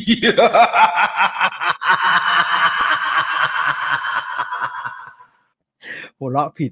หัวเราะผิด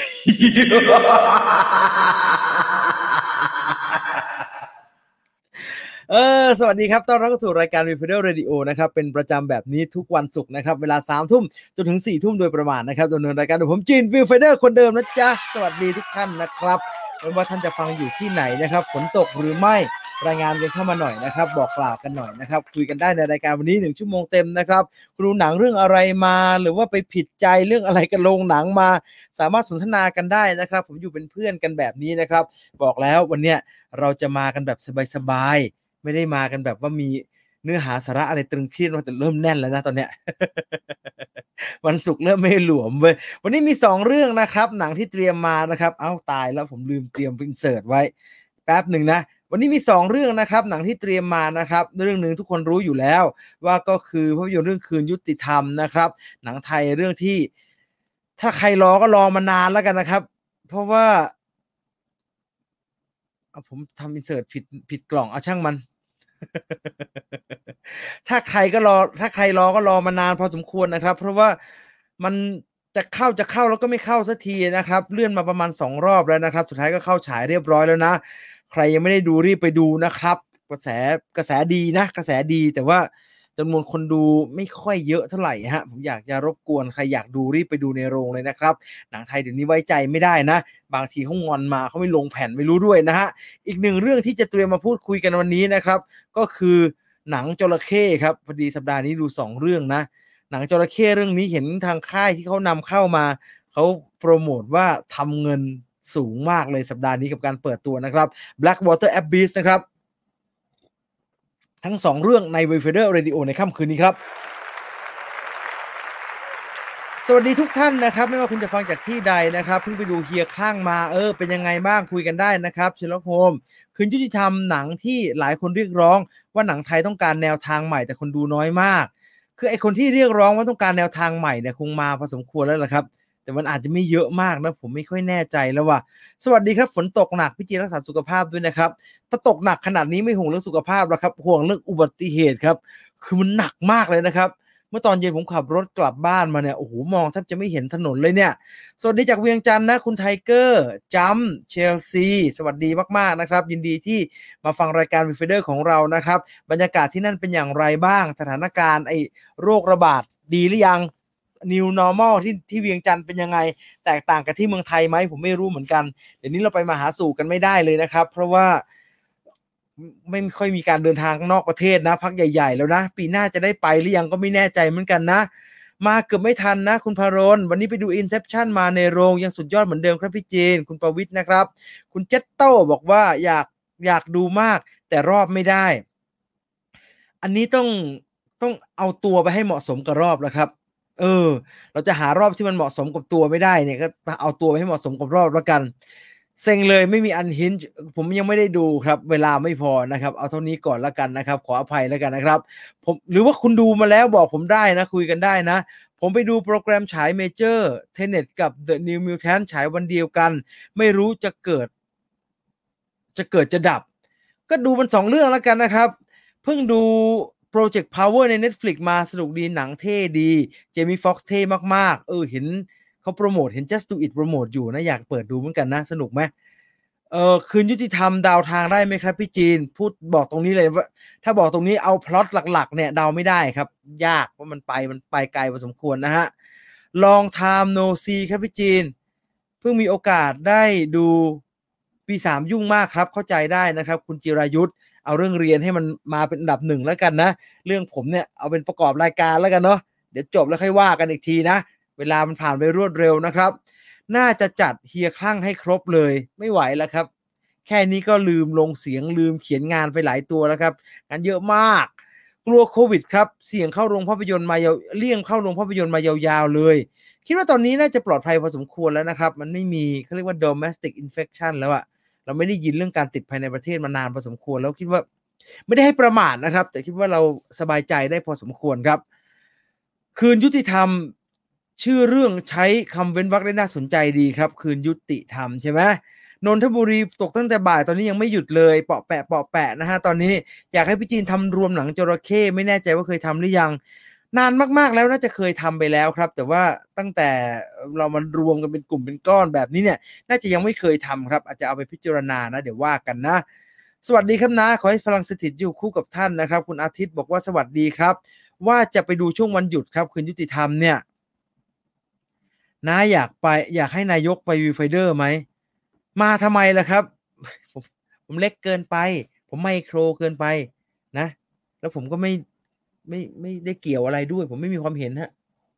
สวัสดีครับต้อนรับเข้าสู่รายการ Viewfinder Radio นะครับเป็นประจำแบบนี้ทุกวันศุกร์นะครับเวลา 3 ทุ่มจนถึง 4 ทุ่มโดยประมาณนะครับดำเนินรายการโดยผมจีน Viewfinder คนเดิมนะจ๊ะสวัสดีทุกท่านนะครับไม่ว่าท่านจะฟังอยู่ที่ไหนนะครับฝนตกหรือไม่รายงานกันเข้ามาหน่อยนะครับบอกกล่าวกันหน่อยนะครับคุยกันได้ในรายการวันนี้1ชั่วโมงเต็มนะครับดูหนังเรื่องอะไรมาหรือว่าไปผิดใจเรื่องอะไรกันโรงหนังมาสามารถสนทนากันได้นะครับผมอยู่เป็นเพื่อนกันแบบนี้นะครับบอกแล้ววันเนี้ยเราจะมากันแบบสบายๆไม่ได้มากันแบบว่ามีเนื้อหาสาระอะไรตรึงเครียดแต่เริ่มแน่นแล้วนะตอนเนี้ย วันศุกร์เริ่มไม่หลวมเว้ยวันนี้มี2เรื่องนะครับหนังที่เตรียมมานะครับเอ้าตายแล้วผมลืมเตรียมอินเสิร์ตไว้แป๊บหนึ่งนะวันนี้มี2เรื่องนะครับหนังที่เตรียมมานะครับเรื่องนึงทุกคนรู้อยู่แล้วว่าก็คือภาพยนตร์เรื่องคืนยุติธรรมนะครับหนังไทยเรื่องที่ถ้าใครรอก็รอมานานแล้วกันนะครับเพราะว่าผมทำอินเสิร์ตผิดกล่องเอาช่างมัน ถ้าใครรอก็รอมานานพอสมควรนะครับเพราะว่ามันจะเข้าแล้วก็ไม่เข้าสักทีนะครับเลื่อนมาประมาณ2รอบแล้วนะครับสุดท้ายก็เข้าฉายเรียบร้อยแล้วนะใครยังไม่ได้ดูรีบไปดูนะครับกระแสดีนะกระแสดีแต่ว่าจำนวนคนดูไม่ค่อยเยอะเท่าไหร่ฮะผมอยากจะรบกวนใครอยากดูรีบไปดูในโรงเลยนะครับหนังไทยเดี๋ยวนี้ไว้ใจไม่ได้นะบางทีเขางอนมาเขาไม่ลงแผ่นไม่รู้ด้วยนะฮะอีกหนึ่งเรื่องที่จะเตรียมมาพูดคุยกันวันนี้นะครับก็คือหนังจระเข้ครับพอดีสัปดาห์นี้ดู2เรื่องนะหนังจระเข้เรื่องนี้เห็นทางค่ายที่เขานำเข้ามาเขาโปรโมทว่าทำเงินสูงมากเลยสัปดาห์นี้กับการเปิดตัวนะครับ Blackwater Abyss นะครับทั้ง2เรื่องใน Viewfinder Radio ในค่ำคืนนี้ครับสวัสดีทุกท่านนะครับไม่ว่าคุณจะฟังจากที่ใดนะครับเพิ่งไปดูเฮียคลั่งมาเป็นยังไงบ้างคุยกันได้นะครับเชอร์ล็อกโฮมส์คืนยุติธรรมหนังที่หลายคนเรียกร้องว่าหนังไทยต้องการแนวทางใหม่แต่คนดูน้อยมากคือไอ้คนที่เรียกร้องว่าต้องการแนวทางใหม่เนี่ยคงมาพอสมควรแล้วล่ะครับแต่มันอาจจะไม่เยอะมากนะผมไม่ค่อยแน่ใจแล้วว่าสวัสดีครับฝนตกหนักพี่จีรักษาสุขภาพด้วยนะครับถ้าตกหนักขนาดนี้ไม่ห่วงเรื่องสุขภาพหรอกครับห่วงเรื่องอุบัติเหตุครับคือมันหนักมากเลยนะครับเมื่อตอนเย็นผมขับรถกลับบ้านมาเนี่ยโอ้โหมองแทบจะไม่เห็นถนนเลยเนี่ยสวัสดีจากเวียงจันทร์นะคุณไทเกอร์จัมเชลซีสวัสดีมากๆนะครับยินดีที่มาฟังรายการ Viewfinder ของเรานะครับบรรยากาศที่นั่นเป็นอย่างไรบ้างสถานการณ์ไอ้โรคระบาดดีหรือยัง New Normal ที่เวียงจันทร์เป็นยังไงแตกต่างกับที่เมืองไทยไหมผมไม่รู้เหมือนกันเดี๋ยวนี้เราไปมาหาสู่กันไม่ได้เลยนะครับเพราะว่าไม่ค่อยมีการเดินทางนอกประเทศนะพักใหญ่ๆแล้วนะปีหน้าจะได้ไปหรือยังก็ไม่แน่ใจเหมือนกันนะมาเกือบไม่ทันนะคุณพารนวันนี้ไปดู Inception มาในโรงยังสุดยอดเหมือนเดิมครับพี่จีนคุณประวิทย์นะครับคุณเจตโต้บอกว่าอยากดูมากแต่รอบไม่ได้อันนี้ต้องเอาตัวไปให้เหมาะสมกับรอบแล้วครับเราจะหารอบที่มันเหมาะสมกับตัวไม่ได้เนี่ยก็เอาตัวไปให้เหมาะสมกับรอบแล้วกันเซ็งเลยไม่มีUnhingedผมยังไม่ได้ดูครับเวลาไม่พอนะครับเอาเท่านี้ก่อนแล้วกันนะครับขออภัยแล้วกันนะครับผมหรือว่าคุณดูมาแล้วบอกผมได้นะคุยกันได้นะผมไปดูโปรแกรมฉายเมเจอร์เทเน็ตกับ The New Mutant ฉายวันเดียวกันไม่รู้จะเกิดจะดับก็ดูมัน2เรื่องแล้วกันนะครับเพิ่งดูProject Power ใน Netflix มาสนุกดีหนังเท่ดีเจมี่ฟ็อกซ์เท่มากๆเห็นเขาโปรโมทเห็น Just Do It โปรโมทอยู่นะอยากเปิดดูเหมือนกันนะสนุกไหมคืนยุติธรรมดาวทางได้ไหมครับพี่จีนพูดบอกตรงนี้เลยว่าถ้าบอกตรงนี้เอาพล็อตหลักๆเนี่ยเดาไม่ได้ครับยากว่ามันไปไกลพอสมควรนะฮะ Long Time No See ครับพี่จีนเพิ่งมีโอกาสได้ดูปี3ยุ่งมากครับเข้าใจได้นะครับคุณจิรายุทธเอาเรื่องเรียนให้มันมาเป็นอันดับ1แล้วกันนะเรื่องผมเนี่ยเอาเป็นประกอบรายการแล้วกันเนาะเดี๋ยวจบแล้วค่อยว่ากันอีกทีนะเวลามันผ่านไปรวดเร็วนะครับน่าจะจัดเฮียคลั่งให้ครบเลยไม่ไหวแล้วครับแค่นี้ก็ลืมลงเสียงลืมเขียนงานไปหลายตัวแล้วครับงานเยอะมากกลัวโควิดครับเสี่ยงเข้าโรงภาพยนตร์มาเลี่ยงเข้าโรงภาพยนตร์มายาวๆเลยคิดว่าตอนนี้น่าจะปลอดภัยพอสมควรแล้วนะครับมันไม่มีเขาเรียกว่า domestic infection แล้วอะเราไม่ได้ยินเรื่องการติดภายในประเทศมานานพอสมควรแล้วคิดว่าไม่ได้ให้ประมาทนะครับแต่คิดว่าเราสบายใจได้พอสมควรครับคืนยุติธรรมชื่อเรื่องใช้คำเว้นวรรคได้น่าสนใจดีครับคืนยุติธรรมใช่ไหมนนทบุรีตกตั้งแต่บ่ายตอนนี้ยังไม่หยุดเลยเปาะแปะนะฮะตอนนี้อยากให้พี่จีนทำรวมหนังจระเข้ไม่แน่ใจว่าเคยทำหรือยังนานมากๆแล้วน่าจะเคยทำไปแล้วครับแต่ว่าตั้งแต่เรามันรวมกันเป็นกลุ่มเป็นก้อนแบบนี้เนี่ยน่าจะยังไม่เคยทำครับอาจจะเอาไปพิจารณานะเดี๋ยวว่ากันนะสวัสดีครับนะขอให้พลังสถิตอยู่คู่กับท่านนะครับคุณอาทิตย์บอกว่าสวัสดีครับว่าจะไปดูช่วงวันหยุดครับคืนยุติธรรมเนี่ยนะอยากให้นายกไปวิวไฟเดอร์ไหมมาทำไมล่ะครับผมผมเล็กเกินไปผมไมโครเกินไปนะแล้วผมก็ไม่ได้เกี่ยวอะไรด้วยผมไม่มีความเห็นฮะ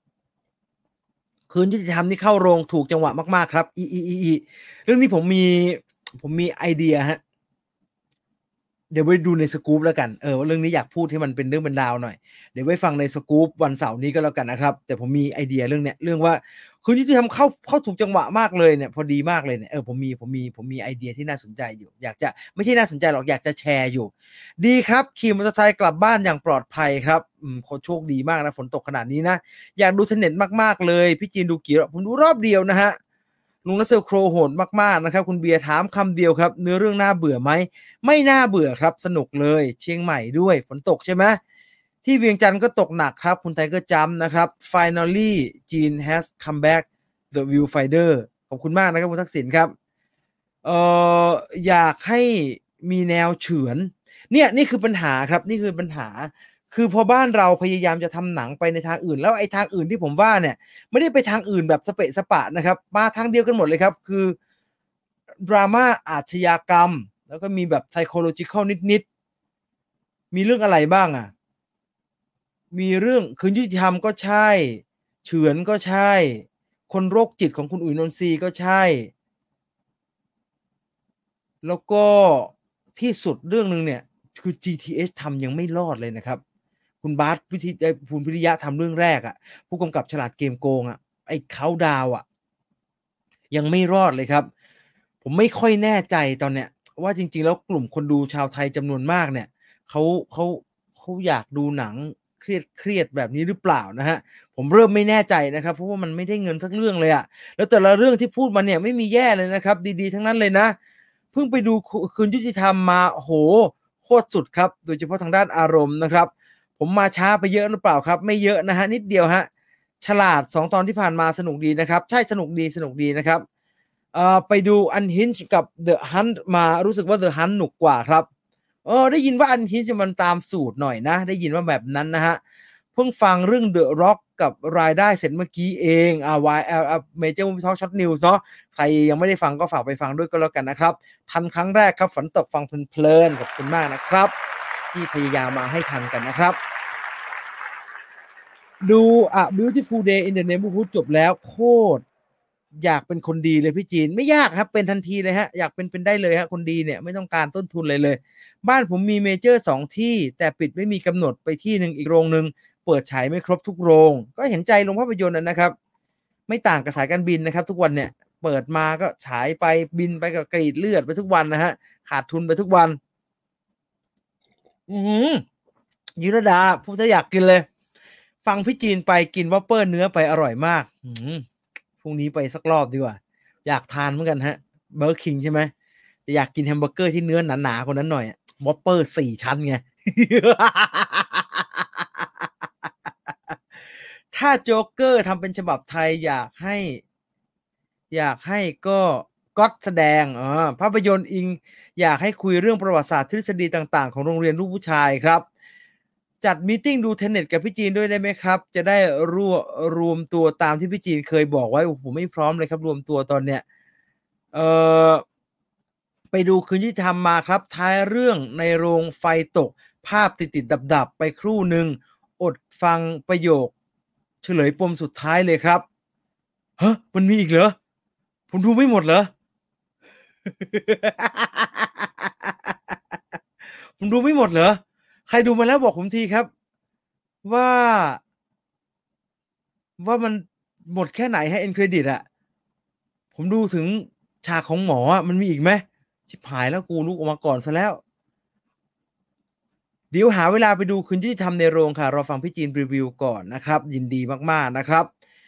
คืนยุติธรรมนี่เข้าโรงถูกจังหวะมากๆครับเรื่องนี้ผมมีไอเดียฮะเดี๋ยวไปดูในสกู๊ปแล้วกันว่าเรื่องนี้อยากพูดให้มันเป็นเรื่องเป็นราวหน่อยเดี๋ยวไว้ฟังในสกู๊ปวันเสาร์นี้ก็แล้วกันนะครับแต่ผมมีไอเดียเรื่องเนี้ยเรื่องว่าคืนยุติธรรมเข้าถูกจังหวะมากเลยเนี่ยพอดีมากเลยเนี่ยผมมีไอเดียที่น่าสนใจอยู่อยากจะไม่ใช่น่าสนใจหรอกอยากจะแชร์อยู่ดีครับขี่มอเตอร์ไซค์กลับบ้านอย่างปลอดภัยครับโชคดีมากนะฝนตกขนาดนี้นะอยากดูเทนเน็ตมากๆเลยพี่จีนดูกี่รอบผมดูรอบเดียวนะฮะลุงนัสเซลโครโหดมากๆนะครับคุณเบียร์ถามคำเดียวครับเนื้อเรื่องน่าเบื่อไหมไม่น่าเบื่อครับสนุกเลยเชียงใหม่ด้วยฝนตกใช่ไหมที่เวียงจันทร์ก็ตกหนักครับคุณไทเกอร์จัมป์นะครับ finally Jean has come back the viewfinder ขอบคุณมากนะครับคุณทักษิณครับเอ่ออยากให้มีแนวเฉือนเนี่ยนี่คือปัญหาครับนี่คือปัญหาคือพอบ้านเราพยายามจะทำหนังไปในทางอื่นแล้วไอ้ทางอื่นที่ผมว่าเนี่ยไม่ได้ไปทางอื่นแบบสเปะสปะนะครับมาทางเดียวกันหมดเลยครับคือดราม่าอาชญากรรมแล้วก็มีแบบ psychological นิดๆมีเรื่องอะไรบ้างอ่ะมีเรื่องคืนยุติธรรมก็ใช่เฉือนก็ใช่คนโรคจิตของคุณอุ๋ยนนทรีก็ใช่แล้วก็ที่สุดเรื่องนึงเนี่ยคือ GTH ทำยังไม่รอดเลยนะครับคุณบาสคุณพิริยะทำเรื่องแรกอ่ะผู้กำกับฉลาดเกมโกงอ่ะไอ้เขาดาวอ่ะยังไม่รอดเลยครับผมไม่ค่อยแน่ใจตอนเนี้ยว่าจริงๆแล้วกลุ่มคนดูชาวไทยจำนวนมากเนี่ยเขาเขาเขาอยากดูหนังเครียดแบบนี้หรือเปล่านะฮะผมเริ่มไม่แน่ใจนะครับเพราะว่ามันไม่ได้เงินสักเรื่องเลยอะแล้วแต่ละเรื่องที่พูดมาเนี่ยไม่มีแย่เลยนะครับดีๆทั้งนั้นเลยนะเพิ่งไปดูคืนยุติธรรมมาโอ้โหโคตรสุดครับโดยเฉพาะทางด้านอารมณ์นะครับผมมาช้าไปเยอะหรือเปล่าครับไม่เยอะนะฮะนิดเดียวฮะฉลาด2ตอนที่ผ่านมาสนุกดีนะครับใช่สนุกดีนะครับไปดู Unhinged กับ The Hunt มารู้สึกว่า The Hunt หนุกกว่าครับได้ยินว่า Unhinged มันตามสูตรหน่อยนะได้ยินว่าแบบนั้นนะฮะเพิ่งฟังเรื่อง The Rock กับรายได้เสร็จเมื่อกี้เองYL Major Movie Talk Short News เนาะใครยังไม่ได้ฟังก็ฝากไปฟังด้วยก็แล้วกันนะครับทันครั้งแรกครับฝนตกฟังเพลินๆขอบคุณมากนะครับที่พยายามมาให้ทันกันนะครับดู A Beautiful Day in the Neighborhood จบแล้วโคตรอยากเป็นคนดีเลยพี่จีนไม่ยากครับเป็นทันทีเลยฮะอยากเป็นได้เลยฮะคนดีเนี่ยไม่ต้องการต้นทุนเลยบ้านผมมีเมเจอร์2ที่แต่ปิดไม่มีกำหนดไปที่หนึ่งอีกโรงหนึ่งเปิดฉายไม่ครบทุกโรงก็เห็นใจโรงภาพยนตร์นะครับไม่ต่างกับสายการบินนะครับทุกวันเนี่ยเปิดมาก็ฉายไปบินไปกับกรีดเลือดไปทุกวันนะฮะขาดทุนไปทุกวันยุรดาพูดถ้าอยากกินเลยฟังพี่จีนไปกินวอปเปอร์เนื้อไปอร่อยมากพรุ่งนี้ไปสักรอบดีกว่าอยากทานเหมือนกันฮะเบอร์คิงใช่ไหมแต่อยากกินแฮมเบอร์เกอร์ที่เนื้อหนาๆคนนั้นหน่อยวอปเปอร์4 ชั้นไง ถ้าโจ๊กเกอร์ทำเป็นฉบับไทยอยากให้ก็แสดงภาพยนตร์อิงอยากให้คุยเรื่องประวัติศาสตร์ทฤษฎีต่างๆของโรงเรียนลูกผู้ชายครับจัดมีตติ้งดูเทนเน็ตกับพี่จีนด้วยได้ไหมครับจะได้รวมตัวตามที่พี่จีนเคยบอกไว้ผมไม่พร้อมเลยครับรวมตัวตอนเนี้ยเอ่อไปดูคืนที่ทำมาครับท้ายเรื่องในโรงไฟตกภาพติดดับไปครู่หนึ่งอดฟังประโยคเฉลยปมสุดท้ายเลยครับฮะมันมีอีกเหรอผมดูไม่หมดเหรอ ผมดูไม่หมดเหรอใครดูมาแล้วบอกผมทีครับว่ามันหมดแค่ไหนให้เอ็นเครดิตอะผมดูถึงฉากของหมออะมันมีอีกไหมชิบหายแล้วกูลุกออกมาก่อนซะแล้วเดี๋ยวหาเวลาไปดูคืนยุติธรรมในโรงค่ะรอฟังพี่จีนรีวิวก่อนนะครับยินดีมากๆนะครับ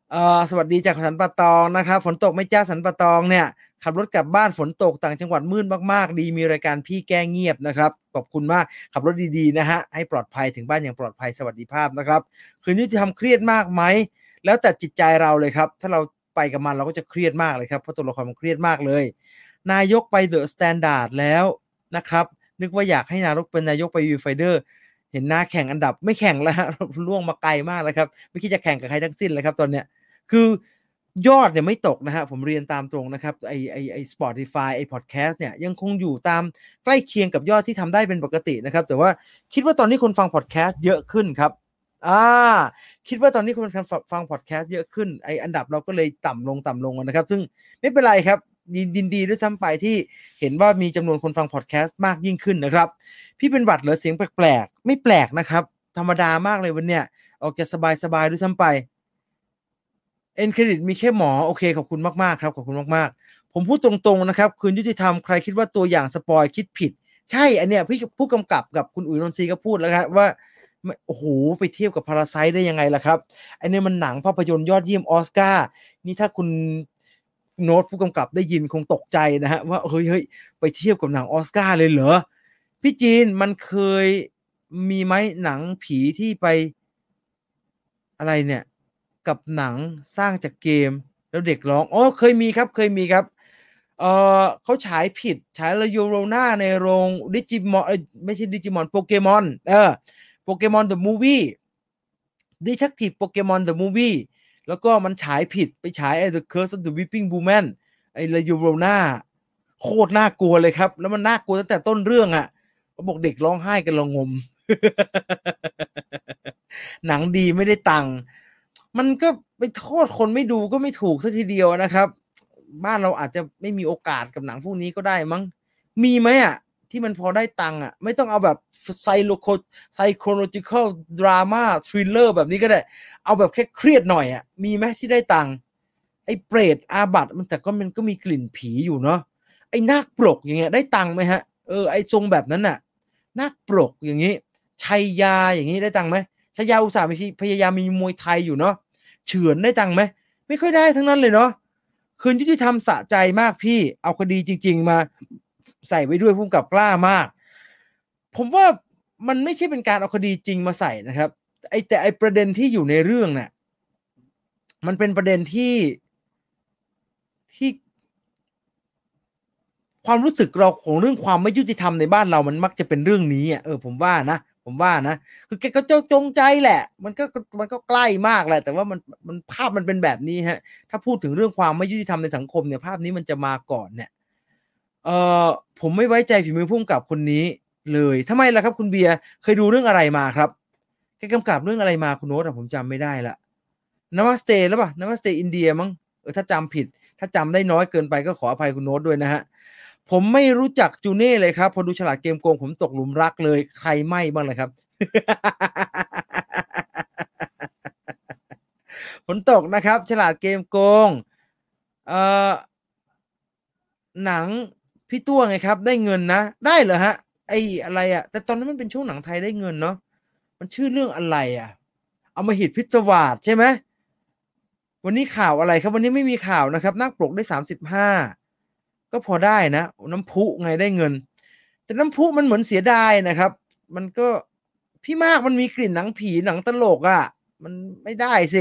สวัสดีจากสันป่าตองนะครับฝนตกไหม่จ้าสันป่าตองเนี่ยขับรถกลับบ้านฝนตกต่างจังหวัดมืดมากๆดีมีรายการพี่แก้เงียบนะครับขอบคุณมากขับรถดีๆนะฮะให้ปลอดภัยถึงบ้านอย่างปลอดภัยสวัสดิภาพนะครับคืนนี้จะทำเครียดมากไหมแล้วแต่จิตใจเราเลยครับถ้าเราไปกับมันเราก็จะเครียดมากเลยครับเพราะตัวละครมันเครียดมากเลยนายกไปเดอะสแตนดาร์ดแล้วนะครับนึกว่าอยากให้นายกเป็นนายกไปวีไฟเดอร์เห็นหน้าแข่งอันดับไม่แข่งแล้วฮะล่วงมาไกลมากแล้วครับไม่คิดจะแข่งกับใครทั้งสิ้นเลยครับตอนเนี้ย คือยอดเนี่ยไม่ตกนะฮะผมเรียนตามตรงนะครับไอ Spotify ไอ podcast เนี่ยยังคงอยู่ตามใกล้เคียงกับยอดที่ทำได้เป็นปกตินะครับแต่ว่าคิดว่าตอนนี้คนฟัง podcast เยอะขึ้นครับอ่าคิดว่าตอนนี้คนฟัง podcast เยอะขึ้นไออันดับเราก็เลยต่ำลงนะครับซึ่งไม่เป็นไรครับยินดีด้วยซ้ำไปที่เห็นว่ามีจำนวนคนฟัง podcast มากยิ่งขึ้นนะครับพี่เป็นหวัดเหรอเสียงแปลกๆไม่แปลกนะครับธรรมดามากเลยวันเนี้ยออกจะสบายด้วยซ้ำไป เอ็นเครดิตมีแค่หมอโอเคขอบคุณมากๆครับขอบคุณมากๆผมพูดตรงๆนะครับคืนยุติธรรมใครคิดว่าตัวอย่างสปอยคิดผิดใช่อันเนี้ยพี่ผู้กำกับกับคุณอุ๋ยนนทรีก็พูดแล้วครับว่าโอ้โหไปเทียบกับพาราไซต์ได้ยังไงล่ะครับอันนี้มันหนังภาพยนตร์ยอดเยี่ยมออสการ์นี่ถ้าคุณโน้ตผู้กำกับได้ยินคงตกใจนะฮะว่าเฮ้ยไปเทียบกับหนังออสการ์เลยเหรอพี่จีนมันเคยมีไหมหนังผีที่ไปอะไรเนี่ย กับหนังสร้างจากเกมแล้วเด็กร้องอ๋อเคยมีครับเขาฉายผิดฉายลาโยโรนาในโรงดิจิมอนไม่ใช่ดิจิมอนโปเกมอนโปเกมอนเดอะมูฟวี่ดีเทคทีฟโปเกมอนเดอะมูฟวี่แล้วก็มันฉายผิดไปฉายไอ้ The Curse of the Weeping Woman ไอ้ลาโยโรนาโคตรน่ากลัวเลยครับแล้วมันน่ากลัวตั้งแต่ต้นเรื่องอ่ะเขาบอกเด็กร้องไห้กันระงม หนังดีไม่ได้ตังค์มันก็ไปโทษคนไม่ดูก็ไม่ถูกซะทีเดียวนะครับบ้านเราอาจจะไม่มีโอกาสกับหนังพวกนี้ก็ได้มั้งมีไหมอ่ะที่มันพอได้ตังค์อ่ะไม่ต้องเอาแบบpsychological drama thriller แบบนี้ก็ได้เอาแบบแค่เครียดหน่อยอ่ะมีไหมที่ได้ตังค์ไอ้เปรตอาบัติมันแต่ก็มันก็มีกลิ่นผีอยู่เนาะไอ้นาคปลกอย่างเงี้ยได้ตังค์ไหมฮะไอ้ทรงแบบนั้นน่ะนาคปลกอย่างนี้ชัยยาอย่างนี้ได้ตังค์ไหม ชายาอุตสาห์พยายามมีมวยไทยอยู่เนาะเฉือนได้ตังค์ไหมไม่ค่อยได้ทั้งนั้นเลยเนาะคืนยุติธรรมสะใจมากพี่เอาคดีจริงๆมาใส่ไว้ด้วยพุ่งกับกล้ามากผมว่ามันไม่ใช่เป็นการเอาคดีจริงมาใส่นะครับแต่ประเด็นที่อยู่ในเรื่องเนี่ยมันเป็นประเด็นที่ความรู้สึกเราของเรื่องความไม่ยุติธรรมในบ้านเรามันมักจะเป็นเรื่องนี้อ่ะผมว่านะคือแกก็จงใจแหละมันก็ใกล้มากแหละแต่ว่ามันภาพมันเป็นแบบนี้ฮะถ้าพูดถึงเรื่องความไม่ยุติธรรมในสังคมเนี่ยภาพนี้มันจะมาก่อนเนี่ยเอ่อผมไม่ไว้ใจฝีมือผู้กำกับคนนี้เลยทำไมล่ะครับคุณเบียร์เคยดูเรื่องอะไรมาครับแกกำกับเรื่องอะไรมาคุณโน้ตผมจำไม่ได้ละนามาสเตหรือเปล่านามาสเตอินเดียมั้งถ้าจำผิดถ้าจำได้น้อยเกินไปก็ขออภัยคุณโน้ตด้วยนะฮะผมไม่รู้จักจูเน่เลยครับพอดูฉลาดเกมโกงผมตกหลุมรักเลยใครไม่บ้างเลยครับ ฝนตกนะครับฉลาดเกมโกงเอ่อหนังพี่ตัวไงครับได้เงินนะได้เหรอฮะไอ้อะไรอ่ะแต่ตอนนั้นมันเป็นช่วงหนังไทยได้เงินเนาะมันชื่อเรื่องอะไรอ่ะเอามาหิตพิศวาสใช่ไหมวันนี้ข่าวอะไรครับวันนี้ไม่มีข่าวนะครับนักปลกได้35ก็พอได้นะน้ำพุไงได้เงินแต่น้ำพุมันเหมือนเสียดายนะครับมันก็พี่มากมันมีกลิ่นหนังผีหนังตลกอ่ะมันไม่ได้สิ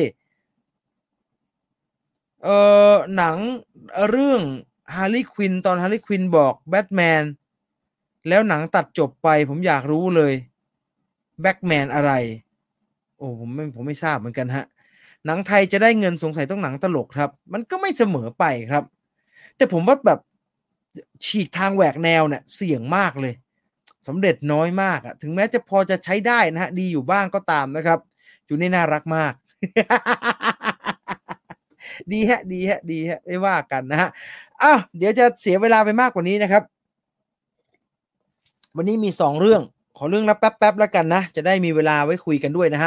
หนังเรื่องฮาร์ลีควินตอนฮาร์ลีควินบอกแบทแมนแล้วหนังตัดจบไปผมอยากรู้เลยแบ็กแมนอะไรโอ้ผมไม่ทราบเหมือนกันฮะหนังไทยจะได้เงินสงสัยต้องหนังตลกครับมันก็ไม่เสมอไปครับแต่ผมว่าแบบฉีกทางแหวกแนวเนี่ยเสี่ยงมากเลยสำเร็จน้อยมากอะถึงแม้จะพอจะใช้ได้นะฮะดีอยู่บ้างก็ตามนะครับอยู่นี่น่ารักมาก ดีฮะไม่ว่ากันนะฮะเดี๋ยวจะเสียเวลาไปมากกว่านี้นะครับวันนี้มี2เรื่องขอเรื่องละแป๊บๆแล้วกันนะจะได้มีเวลาไว้คุยกันด้วยนะฮะ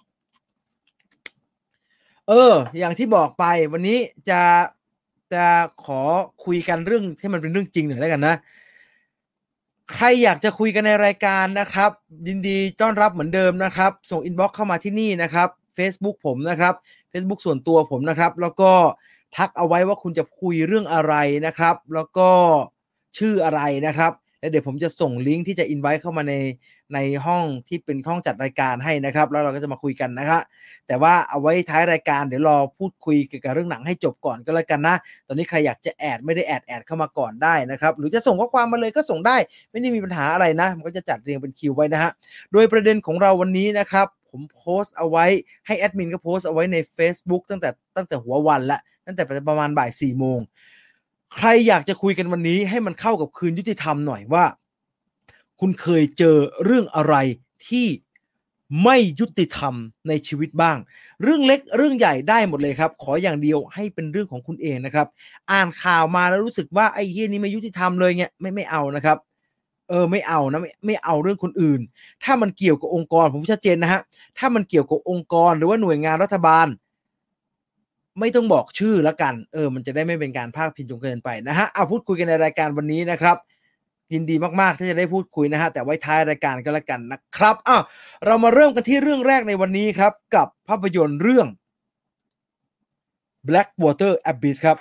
อย่างที่บอกไปวันนี้จะขอคุยกันเรื่องที่มันเป็นเรื่องจริงหน่อยแล้วกันนะใครอยากจะคุยกันในรายการนะครับยินดีต้อนรับเหมือนเดิมนะครับส่งอินบ็อกซ์เข้ามาที่นี่นะครับ Facebook ผมนะครับ Facebook ส่วนตัวผมนะครับแล้วก็ทักเอาไว้ว่าคุณจะคุยเรื่องอะไรนะครับแล้วก็ชื่ออะไรนะครับแล้วเดี๋ยวผมจะส่งลิงก์ที่จะ invite เข้ามาในห้องที่เป็นห้องจัดรายการให้นะครับแล้วเราก็จะมาคุยกันนะครับแต่ว่าเอาไว้ท้ายรายการเดี๋ยวรอพูดคุยเกี่ยวกับเรื่องหนังให้จบก่อนก็แล้วกันนะตอนนี้ใครอยากจะไม่ได้แอดเข้ามาก่อนได้นะครับหรือจะส่งข้อความมาเลยก็ส่งได้ไม่ได้มีปัญหาอะไรนะมันก็จะจัดเรียงเป็นคิวไว้นะฮะโดยประเด็นของเราวันนี้นะครับผมโพสต์เอาไว้ให้แอดมินก็โพสต์เอาไว้ใน Facebook ตั้งแต่หัววันละตั้งแต่ประมาณบ่าย 4 โมงใครอยากจะคุยกันวันนี้ให้มันเข้ากับคืนยุติธรรมหน่อยว่าคุณเคยเจอเรื่องอะไรที่ไม่ยุติธรรมในชีวิตบ้างเรื่องเล็กเรื่องใหญ่ได้หมดเลยครับขออย่างเดียวให้เป็นเรื่องของคุณเองนะครับอ่านข่าวมาแล้วรู้สึกว่าไอ้เหี้ยนี้ไม่ยุติธรรมเลยเนี่ยไม่เอานะครับไม่เอานะไม่เอาเรื่องคนอื่นถ้ามันเกี่ยวกับองค์กรผมชัดเจนนะฮะถ้ามันเกี่ยวกับองค์กรหรือว่าหน่วยงานรัฐบาลไม่ต้องบอกชื่อแล้วกันมันจะได้ไม่เป็นการพาดพิงจนเกินไปนะฮะเอาพูดคุยกันในรายการวันนี้นะครับยินดีมากๆที่จะได้พูดคุยนะฮะแต่ไว้ท้ายรายการก็แล้วกันนะครับเรามาเริ่มกันที่เรื่องแรกในวันนี้ครับกับภาพยนตร์เรื่อง Blackwater Abyss ครับ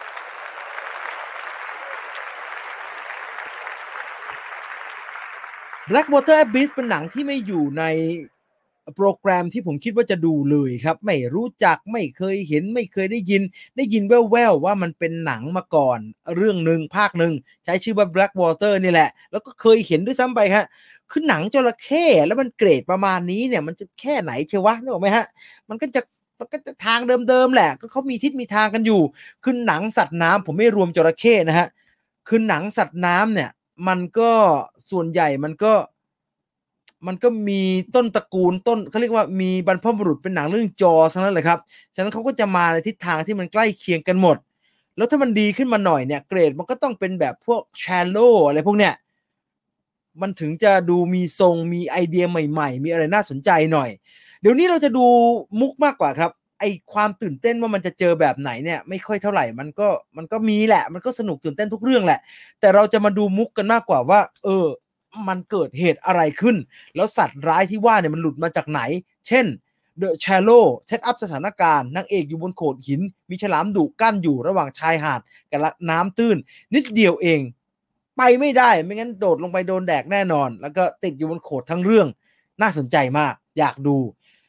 Blackwater Abyss เป็นหนังที่ไม่อยู่ในโปรแกรมที่ผมคิดว่าจะดูเลยครับไม่รู้จักไม่เคยเห็นไม่เคยได้ยินแว่วๆว่ามันเป็นหนังมาก่อนเรื่องหนึ่งภาคหนึ่งใช้ชื่อว่า Blackwater นี่แหละแล้วก็เคยเห็นด้วยซ้ำไปฮะคือหนังจระเข้แล้วมันเกรดประมาณนี้เนี่ยมันจะแค่ไหนเชียววะนึกออกไหมฮะมันก็จะทางเดิมๆแหละก็เขามีทิศมีทางกันอยู่คือหนังสัตว์น้ำผมไม่รวมจระเข้นะฮะคือหนังสัตว์น้ำเนี่ยมันก็ส่วนใหญ่มันก็มีต้นตระกูลต้นเขาเรียกว่ามีบรรพบุรุษเป็นหนังเรื่องจอทั้งนั้นเลยครับฉะนั้นเขาก็จะมาในทิศทางที่มันใกล้เคียงกันหมดแล้วถ้ามันดีขึ้นมาหน่อยเนี่ยเกรดมันก็ต้องเป็นแบบพวก shallow อะไรพวกเนี้ยมันถึงจะดูมีทรงมีไอเดียใหม่ๆมีอะไรน่าสนใจหน่อยเดี๋ยวนี้เราจะดูมุกมากกว่าครับไอความตื่นเต้นว่ามันจะเจอแบบไหนเนี่ยไม่ค่อยเท่าไหร่มันก็มีแหละมันก็สนุกตื่นเต้นทุกเรื่องแหละแต่เราจะมาดูมุกกันมากกว่าว่ามันเกิดเหตุอะไรขึ้นแล้วสัตว์ร้ายที่ว่าเนี่ยมันหลุดมาจากไหนเช่น The Shallow เซตอัพสถานการณ์นางเอกอยู่บนโขดหินมีฉลามดุกั้นอยู่ระหว่างชายหาดกับน้ำตื้นนิดเดียวเองไปไม่ได้ไม่งั้นโดดลงไปโดนแดกแน่นอนแล้วก็ติดอยู่บนโขดทั้งเรื่องน่าสนใจมากอยากดู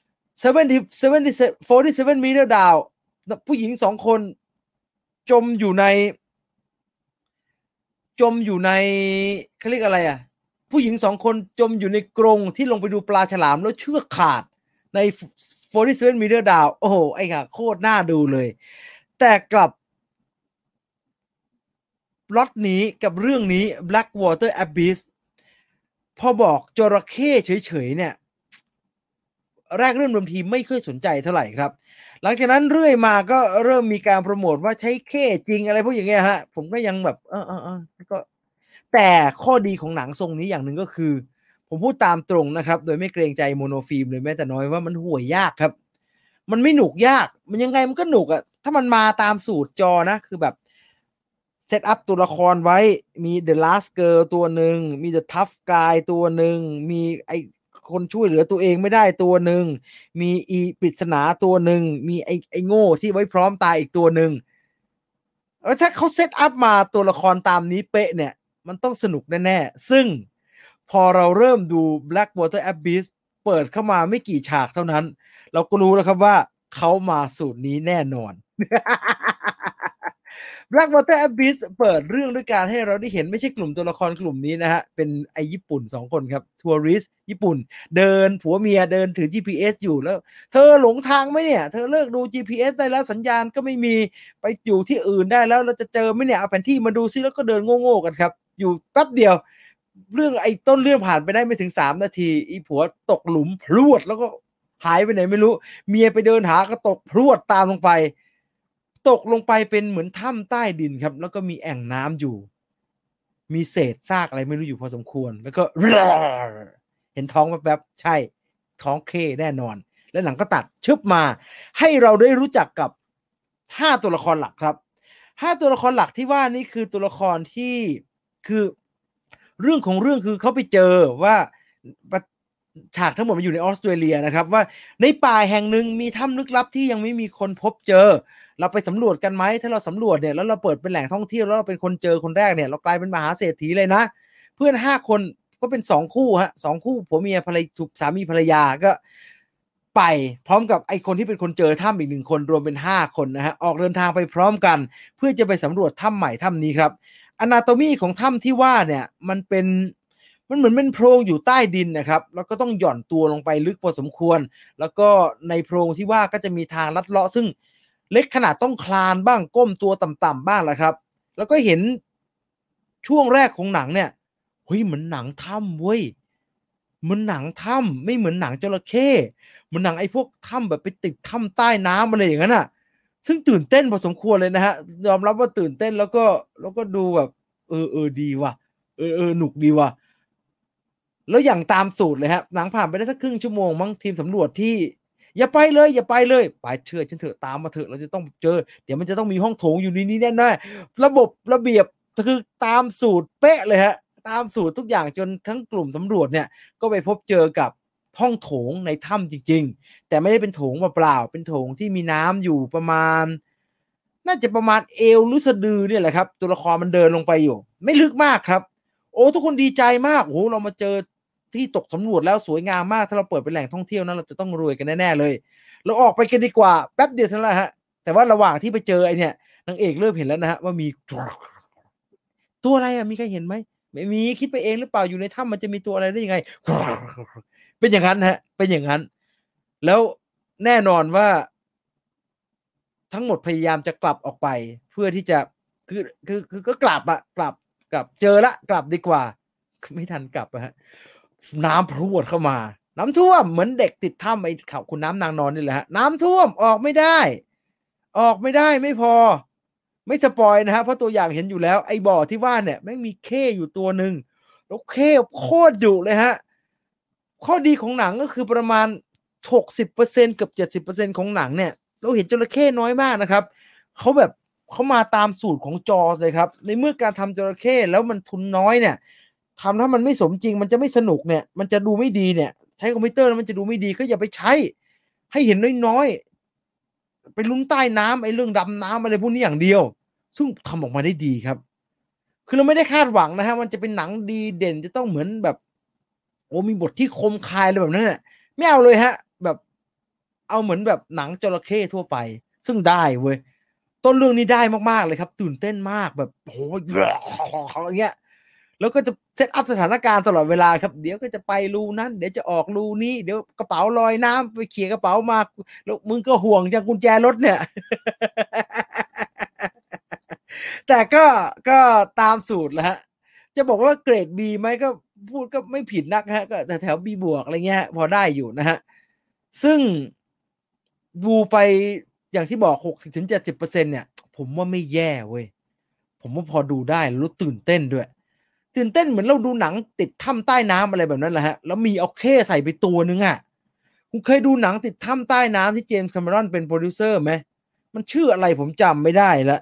47 meter down ผู้หญิง2 คนจมอยู่ในเขาเรียกอะไรผู้หญิง2 คนจมอยู่ในกรงที่ลงไปดูปลาฉลามแล้วเชือกขาดใน47 meter down โอ้โหไอ้ค่ะโคตรน่าดูเลยแต่กลับล็อตนี้กับเรื่องนี้ Blackwater Abyss พอบอกจระเข้เฉยๆเนี่ยแรกเริ่มทีไม่ค่อยสนใจเท่าไหร่ครับหลังจากนั้นเรื่อยมาก็เริ่มมีการโปรโมทว่าใช้เข้จริงอะไรพวกอย่างเงี้ยฮะผมก็ยังแบบก็แต่ข้อดีของหนังทรงนี้อย่างหนึ่งก็คือผมพูดตามตรงนะครับโดยไม่เกรงใจโมโนฟิล์มเลยแม้แต่น้อยว่ามันห่วยยากครับมันไม่หนุกยากมันยังไงมันก็หนุกถ้ามันมาตามสูตรจอนะคือแบบเซตอัพตัวละครไว้มี The Last Girl ตัวหนึ่งมี The Tough Guy ตัวหนึ่งมีไอคนช่วยเหลือตัวเองไม่ได้ตัวหนึ่งมีอีปริศนาตัวหนึ่งมีไอโง่ที่ไว้พร้อมตายอีกตัวหนึ่งถ้าเขาเซตอัพมาตัวละครตามนี้เป๊ะเนี่ยมันต้องสนุกแน่ๆซึ่งพอเราเริ่มดู Blackwater Abyss เปิดเข้ามาไม่กี่ฉากเท่านั้นเราก็รู้แล้วครับว่าเขามาสูตรนี้แน่นอน Blackwater Abyss เปิดเรื่องด้วยการให้เราได้เห็นไม่ใช่กลุ่มตัวละครกลุ่มนี้นะฮะเป็นไอญี่ปุ่น2 คนครับทัวริสต์ญี่ปุ่นเดินผัวเมียเดินถือ GPS อยู่แล้วเธอหลงทางไหมเนี่ยเธอเลิกดู GPS ได้แล้วสัญญาณก็ไม่มีไปอยู่ที่อื่นได้แล้วเราจะเจอไหมเนี่ยเอาแผนที่มาดูซิแล้วก็เดินโง่ๆกันครับอยู่แป๊บเดียวเรื่องไอ้ต้นเรื่องผ่านไปได้ไม่ถึง3 นาทีอีผัวตกหลุมพรวดแล้วก็หายไปไหนไม่รู้เมียไปเดินหาก็ตกพรวดตามลงไปตกลงไปเป็นเหมือนถ้ำใต้ดินครับแล้วก็มีแอ่งน้ำอยู่มีเศษซากอะไรไม่รู้อยู่พอสมควรแล้วก็เห็นท้องแป๊บๆใช่ท้องเคแน่นอนและหลังก็ตัดชึบมาให้เราได้รู้จักกับ5 ตัวละครหลักครับ5 ตัวละครหลักที่ว่านี่คือตัวละครที่คือเรื่องของเรื่องคือเขาไปเจอว่าฉากทั้งหมดมันอยู่ในออสเตรเลียนะครับว่าในป่าแห่งหนึ่งมีถ้ำลึกลับที่ยังไม่มีคนพบเจอเราไปสำรวจกันไหมถ้าเราสำรวจเนี่ยแล้วเราเปิดเป็นแหล่งท่องเที่ยวแล้วเราเป็นคนเจอคนแรกเนี่ยเรากลายเป็นมหาเศรษฐีเลยนะเพื่อน5 คนก็เป็น2 คู่ฮะ2 คู่ผัวเมียภรรยาสามีภรรยาก็ไปพร้อมกับไอ้คนที่เป็นคนเจอถ้ำอีก1 คนรวมเป็น5 คนนะฮะออกเดินทางไปพร้อมกันเพื่อจะไปสำรวจถ้ำใหม่ถ้ำนี้ครับอนาโตมีของถ้ำที่ว่าเนี่ยมันเหมือนเป็นโพรงอยู่ใต้ดินนะครับแล้วก็ต้องหย่อนตัวลงไปลึกพอสมควรแล้วก็ในโพรงที่ว่าก็จะมีทางลัดเลาะซึ่งเล็กขนาดต้องคลานบ้างก้มตัวต่ำๆบ้างแหละครับแล้วก็เห็นช่วงแรกของหนังเนี่ยเฮ้ยเหมือนหนังถ้ำเว้ยเหมือนหนังถ้ำไม่เหมือนหนังจระเข้เหมือนหนังไอ้พวกถ้ำแบบไปติดถ้ำใต้น้ำอะไรอย่างนั้นอ่ะซึ่งตื่นเต้นพอสมควรเลยนะฮะยอมรับว่าตื่นเต้นแล้วก็ดูแบบดีว่ะหนุกดีว่ะ แล้วอย่างตามสูตรเลยครับหนังผ่านไปได้สักครึ่งชั่วโมงมั้งทีมสำรวจที่อย่าไปเลยอย่าไปเลยไปเชื่อฉันเถอะตามมาเถอะเราจะต้องเจอเดี๋ยวมันจะต้องมีห้องโถงอยู่ในนี้แน่ๆระบบระเบียบคือตามสูตรเป๊ะเลยฮะตามสูตรทุกอย่างจนทั้งกลุ่มสำรวจเนี่ยก็ไปพบเจอกับห้องโถงในถ้ำจริงๆแต่ไม่ได้เป็นโถงเปล่าๆเป็นโถงที่มีน้ำอยู่ประมาณน่าจะประมาณเอวหรือสะดือเนี่ยแหละครับตัวละครมันเดินลงไปอยู่ไม่ลึกมากครับโอ้ทุกคนดีใจมากโอ้เรามาเจอ ที่ตกสำรวจแล้วสวยงามมากถ้าเราเปิดเป็นแหล่งท่องเที่ยวนะเราจะต้องรวยกันแน่ๆเลยเราออกไปกันดีกว่าแป๊บเดียวเท่านั้นแหละฮะแต่ว่าระหว่างที่ไปเจอไอ้เนี่ยนางเอกเริ่มเห็นแล้วนะฮะว่ามีตัวอะไรอะมีใครเห็นไหมไม่มีคิดไปเองหรือเปล่าอยู่ในถ้ำมันจะมีตัวอะไรได้ยังไงเป็นอย่างนั้นฮะเป็นอย่างนั้นแล้วแน่นอนว่าทั้งหมดพยายามจะกลับออกไปเพื่อที่จะคือก็กลับอะกลับเจอแล้วกลับดีกว่าไม่ทันกลับอะฮะ น้ำพรวดเข้ามาน้ำท่วมเหมือนเด็กติดถ้ำไอ้เขาคุณน้ำนางนอนนี่แหละฮะน้ำท่วมออกไม่ได้ออกไม่ได้ไม่พอไม่สปอยนะฮะเพราะตัวอย่างเห็นอยู่แล้วไอ้บ่อที่ว่าเนี่ยแม่งมีเข้อยู่ตัวหนึ่งแล้วเข้โคตรดุเลยฮะข้อดีของหนังก็คือประมาณ60%เกือบ70%ของหนังเนี่ยเราเห็นจระเข้น้อยมากนะครับเขาแบบเขามาตามสูตรของจอเลยครับในเมื่อการทำจระเข้แล้วมันทุนน้อยเนี่ย ทำถ้ามันไม่สมจริงมันจะไม่สนุกเนี่ยมันจะดูไม่ดีเนี่ยใช้คอมพิวเตอร์แล้วมันจะดูไม่ดีก็อย่าไปใช้ให้เห็นน้อยๆไปลุ้นใต้น้ำไอ้เรื่องดำน้ำอะไรพวกนี้อย่างเดียวซึ่งทำออกมาได้ดีครับคือเราไม่ได้คาดหวังนะฮะมันจะเป็นหนังดีเด่นจะต้องเหมือนแบบโอ้มีบทที่คมคายอะไรแบบนั้นน่ะไม่เอาเลยฮะแบบเอาเหมือนแบบหนังจระเข้ทั่วไปซึ่งได้เว้ยต้นเรื่องนี้ได้มากๆเลยครับตื่นเต้นมากแบบโอ้โหอย่างเงี้ย แล้วก็จะเซตอัพสถานการณ์ตลอดเวลาครับเดี๋ยวก็จะไปรูนั้นเดี๋ยวจะออกรูนี้เดี๋ยวกระเป๋าลอยน้ำไปเขี่ยกระเป๋ามาแล้วมึงก็ห่วงจังกุญแจรถเนี่ยแต่ก็ตามสูตรแหละฮะจะบอกว่าเกรด B ไหมก็พูดก็ไม่ผิดนักฮะก็แต่แถว B บวกอะไรเงี้ยพอได้อยู่นะฮะซึ่งดูไปอย่างที่บอก60-70%เนี่ยผมว่าไม่แย่เว้ยผมว่าพอดูได้แล้วตื่นเต้นด้วย ตื่นเต้นเหมือนเราดูหนังติดถ้ำใต้น้ำอะไรแบบนั้นแหละฮะแล้วมีเอาเข้ใส่ไปตัวนึงอ่ะคุณเคยดูหนังติดถ้ำใต้น้ำที่เจมส์แคมรอนเป็นโปรดิวเซอร์ไหมมันชื่ออะไรผมจำไม่ได้แล้ว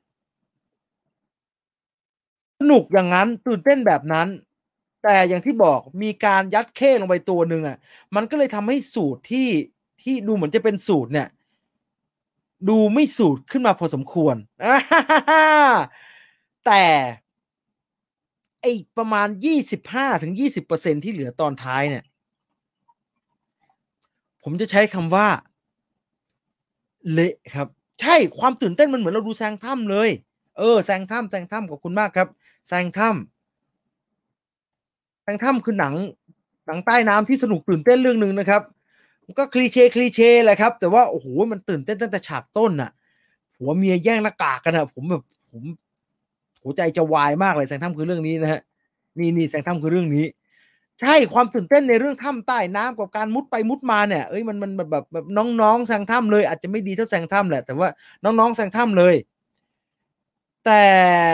สนุกอย่างนั้นตื่นเต้นแบบนั้นแต่อย่างที่บอกมีการยัดเข้ลงไปตัวหนึ่งอ่ะมันก็เลยทำให้สูตรที่ดูเหมือนจะเป็นสูตรเนี่ยดูไม่สูตรขึ้นมาพอสมควรแต่ไอ้ประมาณ25-20%ที่เหลือตอนท้ายเนี่ย ผมจะใช้คำว่าเละครับใช่ความตื่นเต้นมันเหมือนเราดูแซงถ้ำเลยแซงถ้ำขอบคุณมากครับแซงถ้ำแซงถ้ำคือหนังใต้น้ำที่สนุกตื่นเต้นเรื่องหนึ่งนะครับมันก็คลีเช่แหละครับแต่ว่าโอ้โหมันตื่นเต้นตั้งแต่ฉากต้นน่ะผัวเมียแย่งหน้ากากกันอะผมแบบผมหัวใจจะวายมากเลยแซงถ้ำคือเรื่องนี้นะฮะนี่แซงถ้ำคือเรื่องนี้ ใช่ความตื่นเต้นในเรื่องถ้ำใต้น้ำกับการมุดไปมุดมาเนี่ยเอ้ยมันแบบน้องๆแซงถ้ำเลยอาจจะไม่ดีเท่าแซงถ้ำแหละแต่ว่าน้องๆแซงถ้ำเลยแต่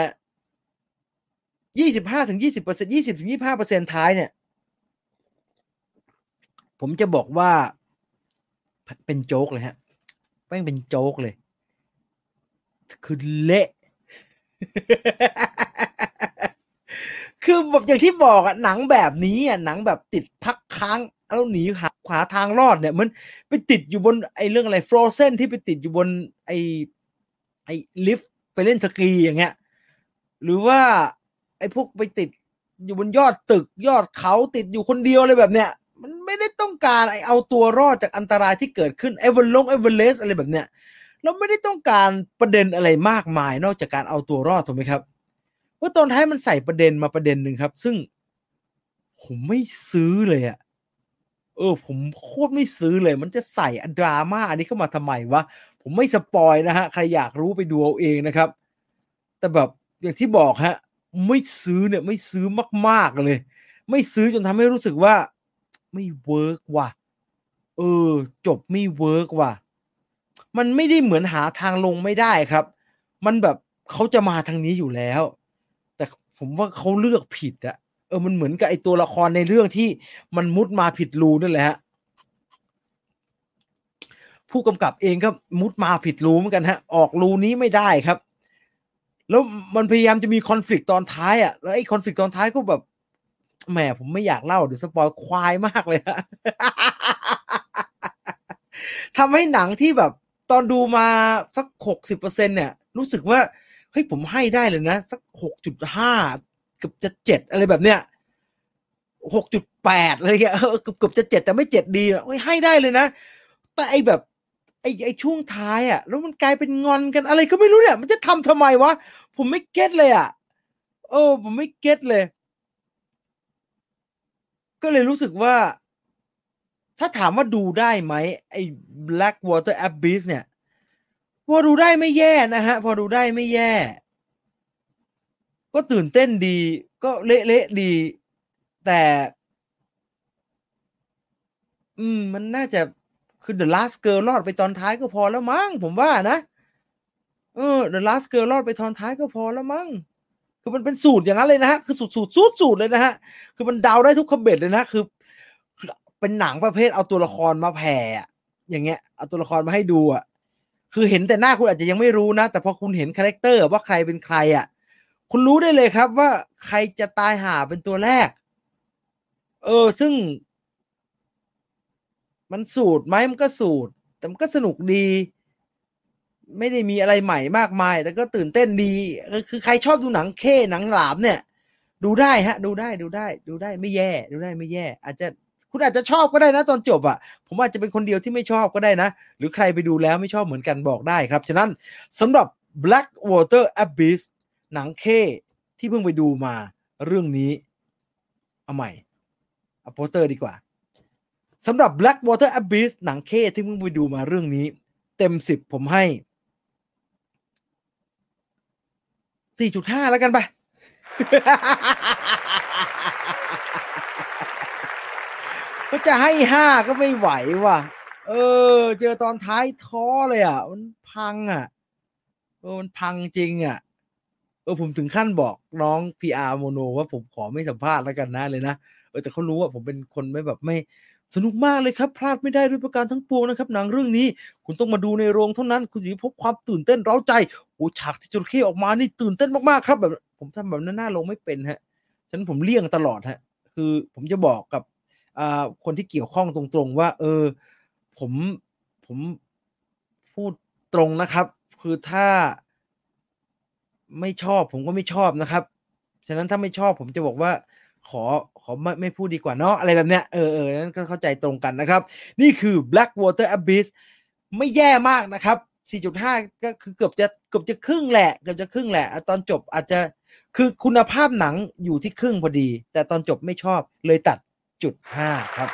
25-20% 20-25%ท้ายเนี่ยผมจะบอกว่าเป็นโจ๊กเลยฮะแม่งเป็นโจ๊กเลยคือเละคือแบบอย่างที่บอกอะหนังแบบนี้อะหนังแบบติดพักค้างเราหนีหาทางรอดเนี่ยเหมือนไปติดอยู่บนไอ้เรื่องอะไร Frozen ที่ไปติดอยู่บนไอ้ลิฟต์ไปเล่นสกีอย่างเงี้ยหรือว่าไอ้พวกไปติดอยู่บนยอดตึกยอดเขาติดอยู่คนเดียวเลยแบบเนี้ยมันไม่ได้ต้องการไอ้เอาตัวรอดจากอันตรายที่เกิดขึ้นเอเวอเรสต์อะไรแบบเนี้ยเราไม่ได้ต้องการประเด็นอะไรมากมายนอกจากการเอาตัวรอดถูกไหมครับว่าตอนท้ายมันใส่ประเด็นมาประเด็นหนึ่งครับซึ่งผมไม่ซื้อเลยอะผมโคตรไม่ซื้อเลยมันจะใส่ดราม่าอันนี้เข้ามาทำไมวะผมไม่สปอยนะฮะใครอยากรู้ไปดูเอาเองนะครับแต่แบบอย่างที่บอกฮะไม่ซื้อเนี่ยไม่ซื้อมากๆเลยไม่ซื้อจนทำให้รู้สึกว่าไม่เวิร์กว่ะจบไม่เวิร์กว่ะมันไม่ได้เหมือนหาทางลงไม่ได้ครับมันแบบเขาจะมาทางนี้อยู่แล้วแต่ผมว่าเขาเลือกผิดอะมันเหมือนกับไอ้ตัวละครในเรื่องที่มันมุดมาผิดรูนั่นแหละฮะผู้กำกับเองก็มุดมาผิดรูเหมือนกันฮะออกรูนี้ไม่ได้ครับแล้วมันพยายามจะมีคอนฟลิกต์ตอนท้ายอะแล้วไอ้คอนฟลิกต์ตอนท้ายก็แบบแหมผมไม่อยากเล่าเดี๋ยวสปอยควายมากเลยฮะ ทำให้หนังที่แบบตอนดูมาสัก 60% เนี่ยรู้สึกว่าเฮ้ยผมให้ได้เลยนะสัก 6.5 เกือบจะ7อะไรแบบเนี้ย 6.8 อะไรเงี้ยเกือบจะ7แต่ไม่7ดีให้ได้เลยนะแต่ไอ้แบบไอ้ช่วงท้ายอะแล้วมันกลายเป็นงอนกันอะไรก็ไม่รู้เนี่ยมันจะทำทำไมวะผมไม่เก็ตเลยอะผมไม่เก็ตเลยก็เลยรู้สึกว่าถ้าถามว่าดูได้ไหมไอ้ Blackwater Abyss เนี่ยพอดูได้ไม่แย่นะฮะพอดูได้ไม่แย่ก็ตื่นเต้นดีก็เละๆดีแต่มันน่าจะคือ The Last Girl รอดไปตอนท้ายก็พอแล้วมั้งผมว่านะThe Last Girl รอดไปตอนท้ายก็พอแล้วมั้งคือมันเป็นสูตรอย่างนั้นเลยนะฮะคือสูตรเลยนะฮะคือมันเดาได้ทุกคอมเมนต์เลยนะคือเป็นหนังประเภทเอาตัวละครมาแผ่อย่างเงี้ยเอาตัวละครมาให้ดูอะคือเห็นแต่หน้าคุณอาจจะยังไม่รู้นะแต่พอคุณเห็นคาแรคเตอร์ว่าใครเป็นใครอะคุณรู้ได้เลยครับว่าใครจะตายห่าเป็นตัวแรกซึ่งมันสูตรไหมมันก็สูตรแต่มันก็สนุกดีไม่ได้มีอะไรใหม่มากมายแต่ก็ตื่นเต้นดีคือใครชอบดูหนังเข้หนังหลามเนี่ยดูได้ฮะดูได้ไม่แย่ดูได้ไม่แย่อาจจะคุณอาจจะชอบก็ได้นะตอนจบอะผมอาจจะเป็นคนเดียวที่ไม่ชอบก็ได้นะหรือใครไปดูแล้วไม่ชอบเหมือนกันบอกได้ครับฉะนั้นสำหรับ Blackwater Abyss หนังเข้ที่เพิ่งไปดูมาเรื่องนี้เอาใหม่เอาโปสเตอร์ดีกว่าสำหรับ Blackwater Abyss หนังเข้ที่เพิ่งไปดูมาเรื่องนี้เต็ม10ผมให้4.5แล้วกันไปก็จะให้5ก็ไม่ไหวว่ะเจอตอนท้ายท้อเลยอ่ะมันพังอ่ะมันพังจริงอ่ะผมถึงขั้นบอกน้อง PR Mono ว่าผมขอไม่สัมภาษณ์แล้วกันนะเลยนะแต่เขารู้ว่าผมเป็นคนไม่แบบไม่สนุกมากเลยครับพลาดไม่ได้ด้วยประการทั้งปวงนะครับหนังเรื่องนี้คุณต้องมาดูในโรงเท่านั้นคุณถึงจะพบความตื่นเต้นเร้าใจฉากที่จระเข้ออกมานี่ตื่นเต้นมากๆครับแบบผมทำแบบนั้นหน้าโรงไม่เป็นฮะฉะนั้นผมเลี่ยงตลอดฮะคือผมจะบอกกับคนที่เกี่ยวข้องตรงๆว่าผมผมพูดตรงนะครับคือถ้าไม่ชอบผมก็ไม่ชอบนะครับฉะนั้นถ้าไม่ชอบผมจะบอกว่าขอขอไม่พูดดีกว่าเนาะอะไรแบบเนี้ยนั้นก็เข้าใจตรงกันนะครับนี่คือ Blackwater Abyss ไม่แย่มากนะครับ4.5ก็คือเกือบจะครึ่งแหละเกือบจะครึ่งแหละตอนจบอาจจะคือคุณภาพหนังอยู่ที่ครึ่งพอดีแต่ตอนจบไม่ชอบเลยตัดจุด5ครับ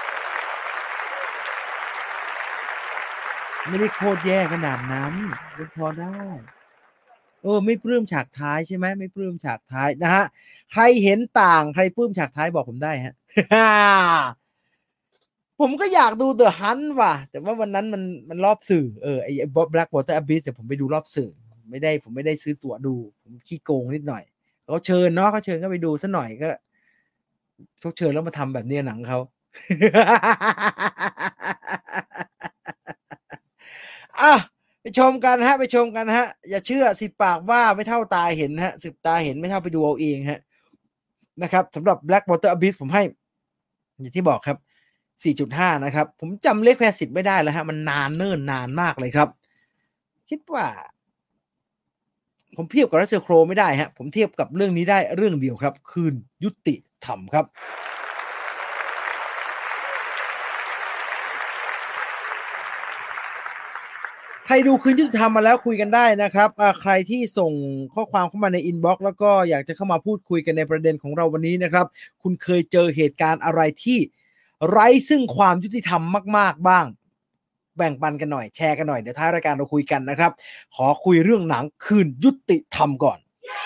ไม่ได้โคตรแย่ขนาดนั้นก็พอได้ไม่ปลื้มฉากท้ายใช่ไหมไม่ปลื้มฉากท้ายนะฮะใครเห็นต่างใครปลื้มฉากท้ายบอกผมได้ฮะผมก็อยากดู The Hunt ว่ะแต่ว่าวันนั้นมันรอบสื่อไอ้ Blackwater Abyss แต่ผมไปดูรอบสื่อผมไม่ได้ซื้อตั๋วดูผมขี้โกงนิดหน่อยเขาเชิญเนาะเขาเชิญก็ไปดูซะหน่อยก็เขาเชิญแล้วมาทำแบบนี้หนังเขาอ่ะไปชมกันฮะไปชมกันฮะอย่าเชื่อ10 ปากว่าไม่เท่าตาเห็นฮะ10 ตาเห็นไม่เท่าไปดูเอาเองฮะนะครับสำหรับ Blackwater Abyss ผมให้อย่างที่บอกครับ 4.5 นะครับผมจำเลขแพรสิทธิ์ไม่ได้แล้วฮะมันนานเนิ่นนานมากเลยครับคิดว่าผมเทียบกับ Russell Crowe ไม่ได้ฮะผมเทียบกับเรื่องนี้ได้เรื่องเดียวครับคืนยุติธรรมครับใครดูคืนยุติธรรมมาแล้วคุยกันได้นะครับใครที่ส่งข้อความเข้ามาในอินบ็อกซ์แล้วก็อยากจะเข้ามาพูดคุยกันในประเด็นของเราวันนี้นะครับคุณเคยเจอเหตุการณ์อะไรที่ไร้ซึ่งความยุติธรรมมากๆบ้างแบ่งปันกันหน่อยแชร์กันหน่อยเดี๋ยวท้ายรายการเราคุยกันนะครับขอคุยเรื่องหนังคืนยุติธรรมก่อน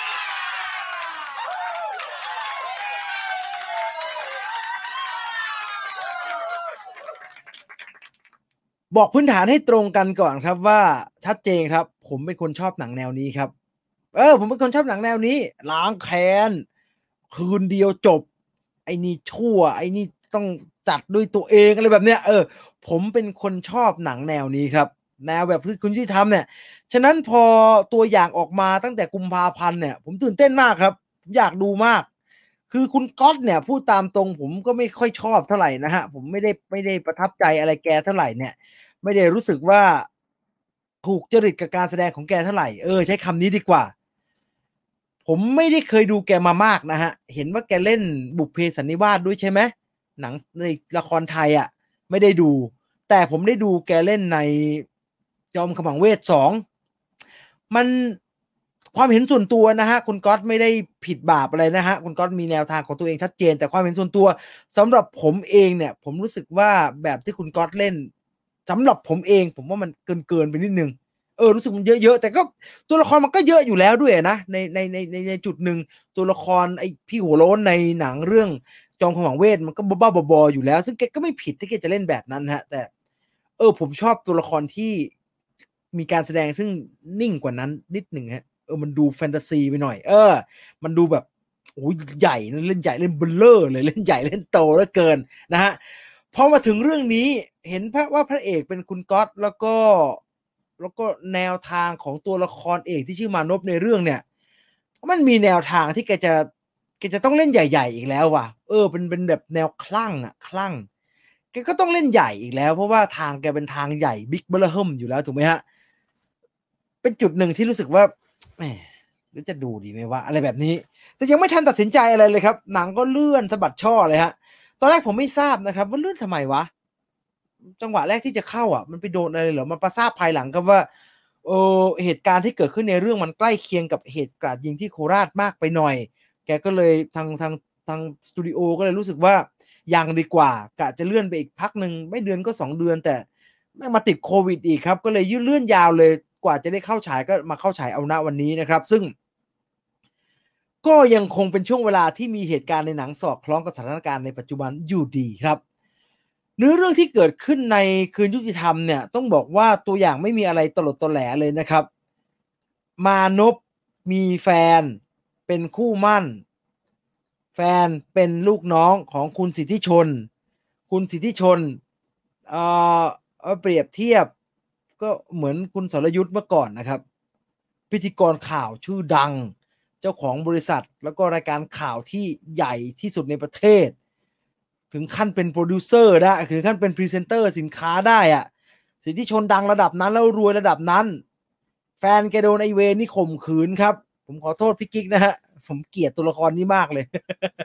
บอกพื้นฐานให้ตรงกันก่อนครับว่าชัดเจนครับผมเป็นคนชอบหนังแนวนี้ครับผมเป็นคนชอบหนังแนวนี้ล้างแค้นคืนเดียวจบไอ้นี่ชั่วไอ้นี่ต้องจัดด้วยตัวเองอะไรแบบเนี้ยผมเป็นคนชอบหนังแนวนี้ครับแนวแบบที่คุณที่ทำเนี่ยฉะนั้นพอตัวอย่างออกมาตั้งแต่กุมภาพันธ์เนี่ยผมตื่นเต้นมากครับผมอยากดูมากคือคุณก๊อตเนี่ยพูดตามตรงผมก็ไม่ค่อยชอบเท่าไหร่นะฮะผมไม่ได้ประทับใจอะไรแกเท่าไหร่เนี่ยไม่ได้รู้สึกว่าถูกจริตกับการแสดงของแกเท่าไหร่ใช้คำนี้ดีกว่า ผมไม่ได้เคยดูแกมามากนะฮะเห็นว่าแกเล่นบุพเพสันนิวาสด้วยใช่ไหมหนังในละครไทยอ่ะไม่ได้ดูแต่ผมได้ดูแกเล่นในจอมขมังเวท2มันความเห็นส่วนตัวนะฮะคุณก๊อตไม่ได้ผิดบาปอะไรนะฮะคุณก๊อตมีแนวทางของตัวเองชัดเจนแต่ความเห็นส่วนตัวสำหรับผมเองเนี่ยผมรู้สึกว่าแบบที่คุณก๊อตเล่นสำหรับผมเองผมว่ามันเกินไปนิดนึงรู้สึกมันเยอะๆแต่ก็ตัวละครมันก็เยอะอยู่แล้วด้วยนะในจุดหนึ่งตัวละครไอ้พี่หัวโล้นในหนังเรื่องจอมขมังเวทมันก็บ้าๆบอๆอยู่แล้วซึ่งแกก็ไม่ผิดที่แกจะเล่นแบบนั้นฮะแต่ผมชอบตัวละครที่มีการแสดงซึ่งนิ่งกว่านั้นนิดหนึ่งฮะมันดูแฟนตาซีไปหน่อยมันดูแบบโอ้ยใหญ่เล่นใหญ่เล่นเบลเลอร์เลยเล่นใหญ่เล่นโตแล้วเกินนะฮะพอมาถึงเรื่องนี้เห็นว่าพระเอกเป็นคุณก๊อตแล้วก็แนวทางของตัวละครเอกที่ชื่อมานพในเรื่องเนี่ยมันมีแนวทางที่แกจะต้องเล่นใหญ่ๆอีกแล้วว่ะเป็นแบบแนวคลั่งอ่ะคลั่งแกก็ต้องเล่นใหญ่อีกแล้วเพราะว่าทางแกเป็นทางใหญ่บิ๊กเบลเฮิมอยู่แล้วถูกไหมฮะเป็นจุดหนึ่งที่รู้สึกว่าแหมหรือจะดูดีไหมว่าอะไรแบบนี้แต่ยังไม่ทันตัดสินใจอะไรเลยครับหนังก็เลื่อนสะบัดช่อเลยฮะตอนแรกผมไม่ทราบนะครับว่าเลื่อนทำไมวะจังหวะแรกที่จะเข้าอ่ะมันไปโดนอะไรเหรอมาทราบภายหลังครับว่าเหตุการณ์ที่เกิดขึ้นในเรื่องมันใกล้เคียงกับเหตุกราดยิงที่โคราชมากไปหน่อยแกก็เลยทางสตูดิโอก็เลยรู้สึกว่ายังดีกว่ากะจะเลื่อนไปอีกพักหนึ่งไม่เดือนก็2เดือนแต่ไม่มาติดโควิดอีกครับก็เลยยืดเลื่อนยาวเลยกว่าจะได้เข้าฉายก็มาเข้าฉายเอาณวันนี้นะครับซึ่งก็ยังคงเป็นช่วงเวลาที่มีเหตุการณ์ในหนังสอดคล้องกับสถานการณ์ในปัจจุบันอยู่ดีครับ เนื้อเรื่องที่เกิดขึ้นในคืนยุติธรรมเนี่ยต้องบอกว่าตัวอย่างไม่มีอะไรตลดตอแหลเลยนะครับมานพมีแฟนเป็นคู่มั่นแฟนเป็นลูกน้องของคุณสิทธิชนคุณสิทธิชนเอ่เปรียบเทียบก็เหมือนคุณสรยุทธ์เมื่อก่อนนะครับพิธีกรข่าวชื่อดังเจ้าของบริษัทแล้วก็รายการข่าวที่ใหญ่ที่สุดในประเทศ ถึงขั้นเป็นโปรดิวเซอร์ได้ถึงขั้นเป็นพรีเซนเตอร์สินค้าได้อะสิทธิชนดังระดับนั้นแล้วรวยระดับนั้นแฟนแกโดนไอเวนี่ข่มขืนครับผมขอโทษพี่กิ๊กนะฮะผมเกลียดตัวละครนี้มากเลย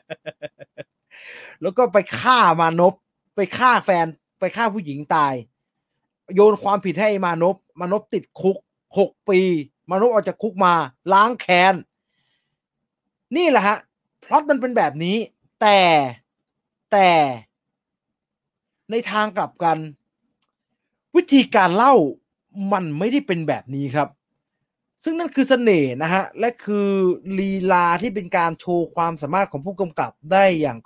แล้วก็ไปฆ่ามานพไปฆ่าแฟนไปฆ่าผู้หญิงตายโยนความผิดให้มานพติดคุก6 ปีมานพออกจากคุกมาล้างแค้นนี่แหละฮะพล็อตมันเป็นแบบนี้แต่แต่ในทางกลับกันวิธีการเล่ามันไม่ได้เป็นแบบนี้ครับซึ่งนั่นคือเสน่ห์นะฮะและคือลีลาที่เป็นการโชว์ความสามารถของผู้กำกับได้อย่าง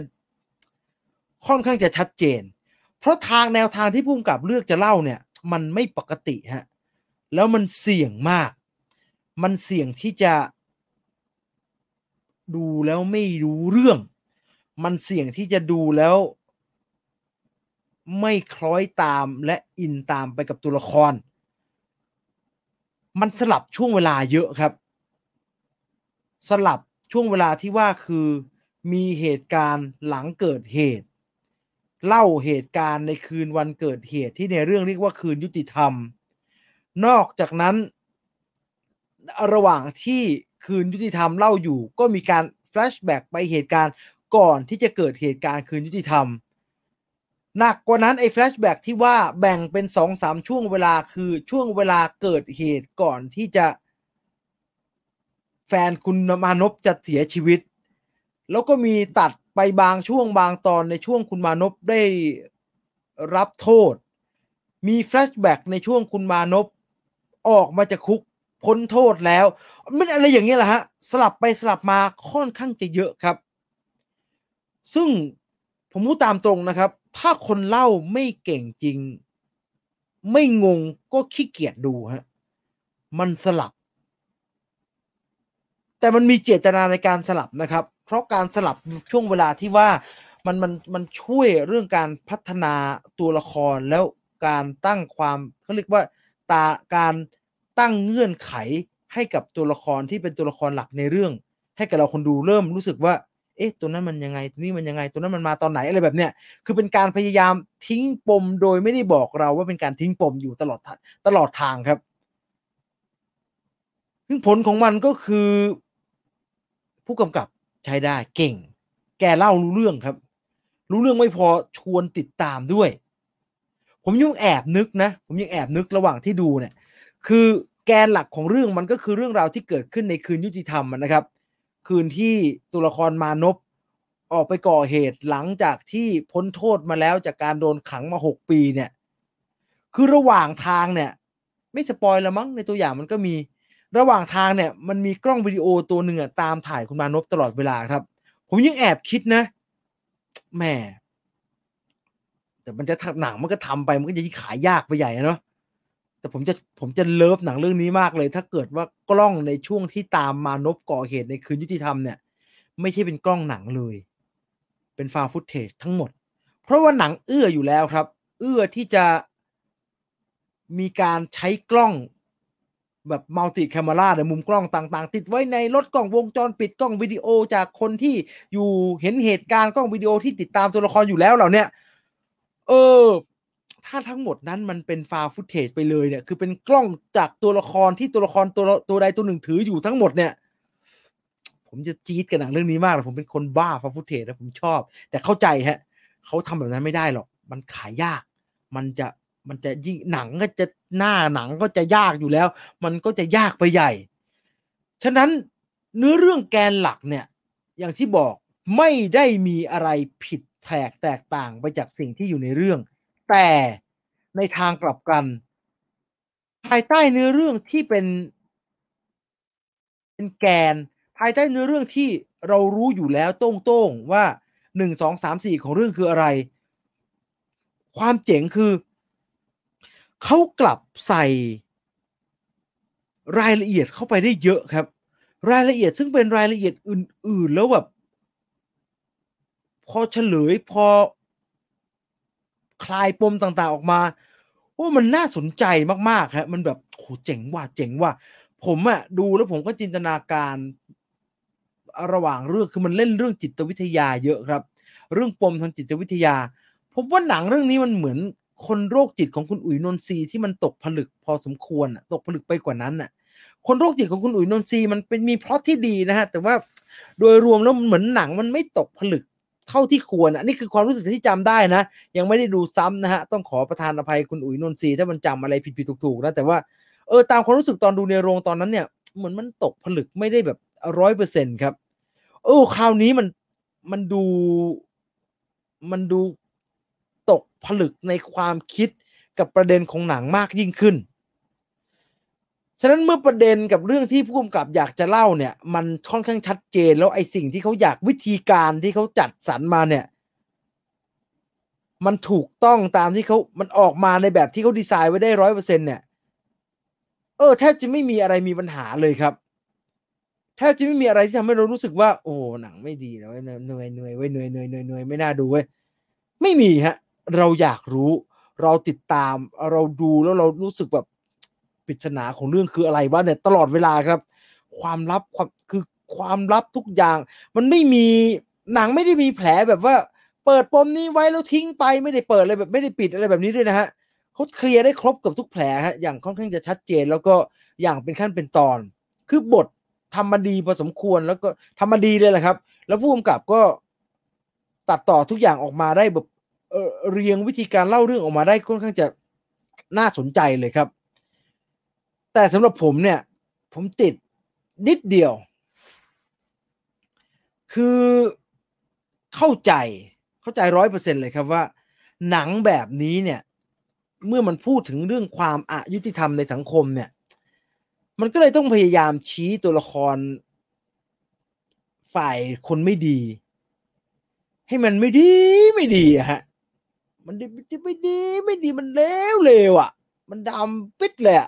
ค่อนข้างจะชัดเจนเพราะแนวทางที่ผู้กำกับเลือกจะเล่าเนี่ยมันไม่ปกติฮะแล้วมันเสี่ยงมากมันเสี่ยงที่จะดูแล้วไม่รู้เรื่องมันเสี่ยงที่จะดูแล้วไม่คล้อยตามและอินตามไปกับตัวละครมันสลับช่วงเวลาเยอะครับสลับช่วงเวลาที่ว่าคือมีเหตุการณ์หลังเกิดเหตุเล่าเหตุการณ์ในคืนวันเกิดเหตุที่ในเรื่องเรียกว่าคืนยุติธรรมนอกจากนั้นระหว่างที่คืนยุติธรรมเล่าอยู่ก็มีการแฟลชแบ็กไปเหตุการณ์ก่อนที่จะเกิดเหตุการณ์คืนยุติธรรมหนักกว่านั้นไอ้แฟลชแบ็กที่ว่าแบ่งเป็น 2-3 ช่วงเวลาคือช่วงเวลาเกิดเหตุก่อนที่จะแฟนคุณมานพจะเสียชีวิตแล้วก็มีตัดไปบางช่วงบางตอนในช่วงคุณมานพได้รับโทษมีแฟลชแบ็กในช่วงคุณมานพออกมาจากคุกพ้นโทษแล้วมันอะไรอย่างเงี้ยแหละฮะสลับไปสลับมาค่อนข้างจะเยอะครับซึ่งผมพูดตามตรงนะครับถ้าคนเล่าไม่เก่งจริงไม่งงก็ขี้เกียจดูฮะมันสลับแต่มันมีเจตนาในการสลับนะครับเพราะการสลับช่วงเวลาที่ว่ามันช่วยเรื่องการพัฒนาตัวละครแล้วการตั้งความเขาเรียกว่าการตั้งเงื่อนไขให้กับตัวละครที่เป็นตัวละครหลักในเรื่องให้กับเราคนดูเริ่มรู้สึกว่าเอ๊ะตัวนั้นมันยังไงตัวนี้มันยังไงตัวนั้นมันมาตอนไหนอะไรแบบเนี้ยคือเป็นการพยายามทิ้งปมโดยไม่ได้บอกเราว่าเป็นการทิ้งปมอยู่ตลอดทางครับซึ่งผลของมันก็คือผู้กำกับใช้ได้เก่งแกเล่ารู้เรื่องครับรู้เรื่องไม่พอชวนติดตามด้วยผมยังแอบนึกนะผมยังแอบนึกระหว่างที่ดูเนี่ยคือแกนหลักของเรื่องมันก็คือเรื่องราวที่เกิดขึ้นในคืนยุติธรรมนะครับคืนที่ตัวละครมานพออกไปก่อเหตุหลังจากที่พ้นโทษมาแล้วจากการโดนขังมา6 ปีเนี่ยคือระหว่างทางเนี่ยไม่สปอยแล้วมั้งในตัวอย่างมันก็มีระหว่างทางเนี่ยมันมีกล้องวิดีโอตัวหนึ่งตามถ่ายคุณมานพตลอดเวลาครับผมยังแอบคิดนะแหมแต่มันจะหนังมันก็ทำไปมันก็จะขายยากไปใหญ่เนาะแต่ผมจะเลิฟหนังเรื่องนี้มากเลยถ้าเกิดว่ากล้องในช่วงที่ตามมานพก่อเหตุในคืนยุติธรรมเนี่ยไม่ใช่เป็นกล้องหนังเลยเป็นฟาวด์ฟุตเทจทั้งหมดเพราะว่าหนังเอื้ออยู่แล้วครับเอื้อที่จะมีการใช้กล้องแบบมัลติแคมราในมุมกล้องต่างๆติดไว้ในรถกล้องวงจรปิดกล้องวิดีโอจากคนที่อยู่เห็นเหตุการณ์กล้องวิดีโอที่ติดตามตัวละครอยู่แล้วเหล่าเนี้ยเออถ้าทั้งหมดนั้นมันเป็นฟาวด์ฟุตเทจไปเลยเนี่ยคือเป็นกล้องจากตัวละครที่ตัวละครตัวใดตัวหนึ่งถืออยู่ทั้งหมดเนี่ยผมจะจี๊ดกับหนังเรื่องนี้มากเลยผมเป็นคนบ้าฟาวด์ฟุตเทจนะผมชอบแต่เข้าใจฮะเขาทำแบบนั้นไม่ได้หรอกมันขายยากมันจะมันจะยิ่งหนังก็จะหน้าหนังก็จะยากอยู่แล้วมันก็จะยากไปใหญ่ฉะนั้นเนื้อเรื่องแกนหลักเนี่ยอย่างที่บอกไม่ได้มีอะไรผิดแปลกแตกต่างไปจากสิ่งที่อยู่ในเรื่องแต่ในทางกลับกันภายใต้เนื้อเรื่องที่เป็นแกนภายใต้เนื้อเรื่องที่เรารู้อยู่แล้วโต้งๆว่า1 2 3 4ของเรื่องคืออะไรความเจ๋งคือเขากลับใส่รายละเอียดเข้าไปได้เยอะครับรายละเอียดซึ่งเป็นรายละเอียดอื่นๆแล้วแบบพอเฉลยพอคลายปมต่างๆออกมาโอ้มันน่าสนใจมากๆครับมันแบบโอ้โฮเจ๋งว่ะเจ๋งว่ะผมอะดูแล้วผมก็จินตนาการระหว่างเรื่องคือมันเล่นเรื่องจิตวิทยาเยอะครับเรื่องปมทางจิตวิทยาผมว่าหนังเรื่องนี้มันเหมือนคนโรคจิตของคุณอุ๋ยนนทรีที่มันตกผลึกพอสมควรอะตกผลึกไปกว่านั้นน่ะคนโรคจิตของคุณอุ๋ยนนทรีมันเป็นมีพล็อตที่ดีนะครับแต่ว่าโดยรวมแล้วมันเหมือนหนังมันไม่ตกผลึกเท่าที่ควรอะนี่คือความรู้สึกที่จำได้นะยังไม่ได้ดูซ้ำนะครับต้องขอประทานอภัยคุณอุ๋ยนนทรีถ้ามันจำอะไรผิดๆถูกๆนะแต่ว่าตามความรู้สึกตอนดูในโรงตอนนั้นเนี่ยเหมือนมันตกผลึกไม่ได้แบบ100%ครับคราวนี้มันดูมันดูตกผลึกในความคิดกับประเด็นของหนังมากยิ่งขึ้นฉะนั้นเมื่อประเด็นกับเรื่องที่ผู้กำกับอยากจะเล่าเนี่ยมันค่อนข้างชัดเจนแล้วไอ้สิ่งที่เขาอยากวิธีการที่เขาจัดสรรมาเนี่ยมันถูกต้องตามที่มันออกมาในแบบที่เขาดีไซน์ไว้ได้100%เนี่ยแทบจะไม่มีอะไรมีปัญหาเลยครับ แทบจะไม่มีอะไรที่ทำให้เรารู้สึกว่าโอ้หนังไม่ดีแล้วเหนื่อยเหนื่อยเว้ยเหนื่อยเหนื่อยเหนื่อยเหนื่อยไม่น่าดูเว้ยไม่มีฮะเราอยากรู้เราติดตามเราดูแล้วเรารู้สึกแบบปริศนาของเรื่องคืออะไรวะเนี่ยตลอดเวลาครับความลับความลับทุกอย่างมันไม่มีหนังไม่ได้มีแผลแบบว่าเเปิดปมนี้ไว้แล้วทิ้งไปไม่ได้เปิดอะไรแบบไม่ได้ปิดอะไรแบบนี้ด้วยนะฮะเขาเคลียร์ได้ครบกับทุกแผลฮะอย่างค่อนข้างจะชัดเจนแล้วก็อย่างเป็นขั้นเป็นตอนคือบททำมาดีพอสมควรแล้วก็ทำมาดีเลยแหละครับแล้วผู้กำกับก็ตัดต่อทุกอย่างออกมาได้แบบเรียงวิธีการเล่าเรื่องออกมาได้ค่อนข้างจะน่าสนใจเลยครับแต่สำหรับผมเนี่ยผมติดนิดเดียวคือเข้าใจ100%เลยครับว่าหนังแบบนี้เนี่ยเมื่อมันพูดถึงเรื่องความอยุติธรรมในสังคมเนี่ยมันก็เลยต้องพยายามชี้ตัวละครฝ่ายคนไม่ดีให้มันไม่ดีไม่ดีอะฮะมันไม่ดีไม่ดีมันเลวอะมันดำปิดเลยอะ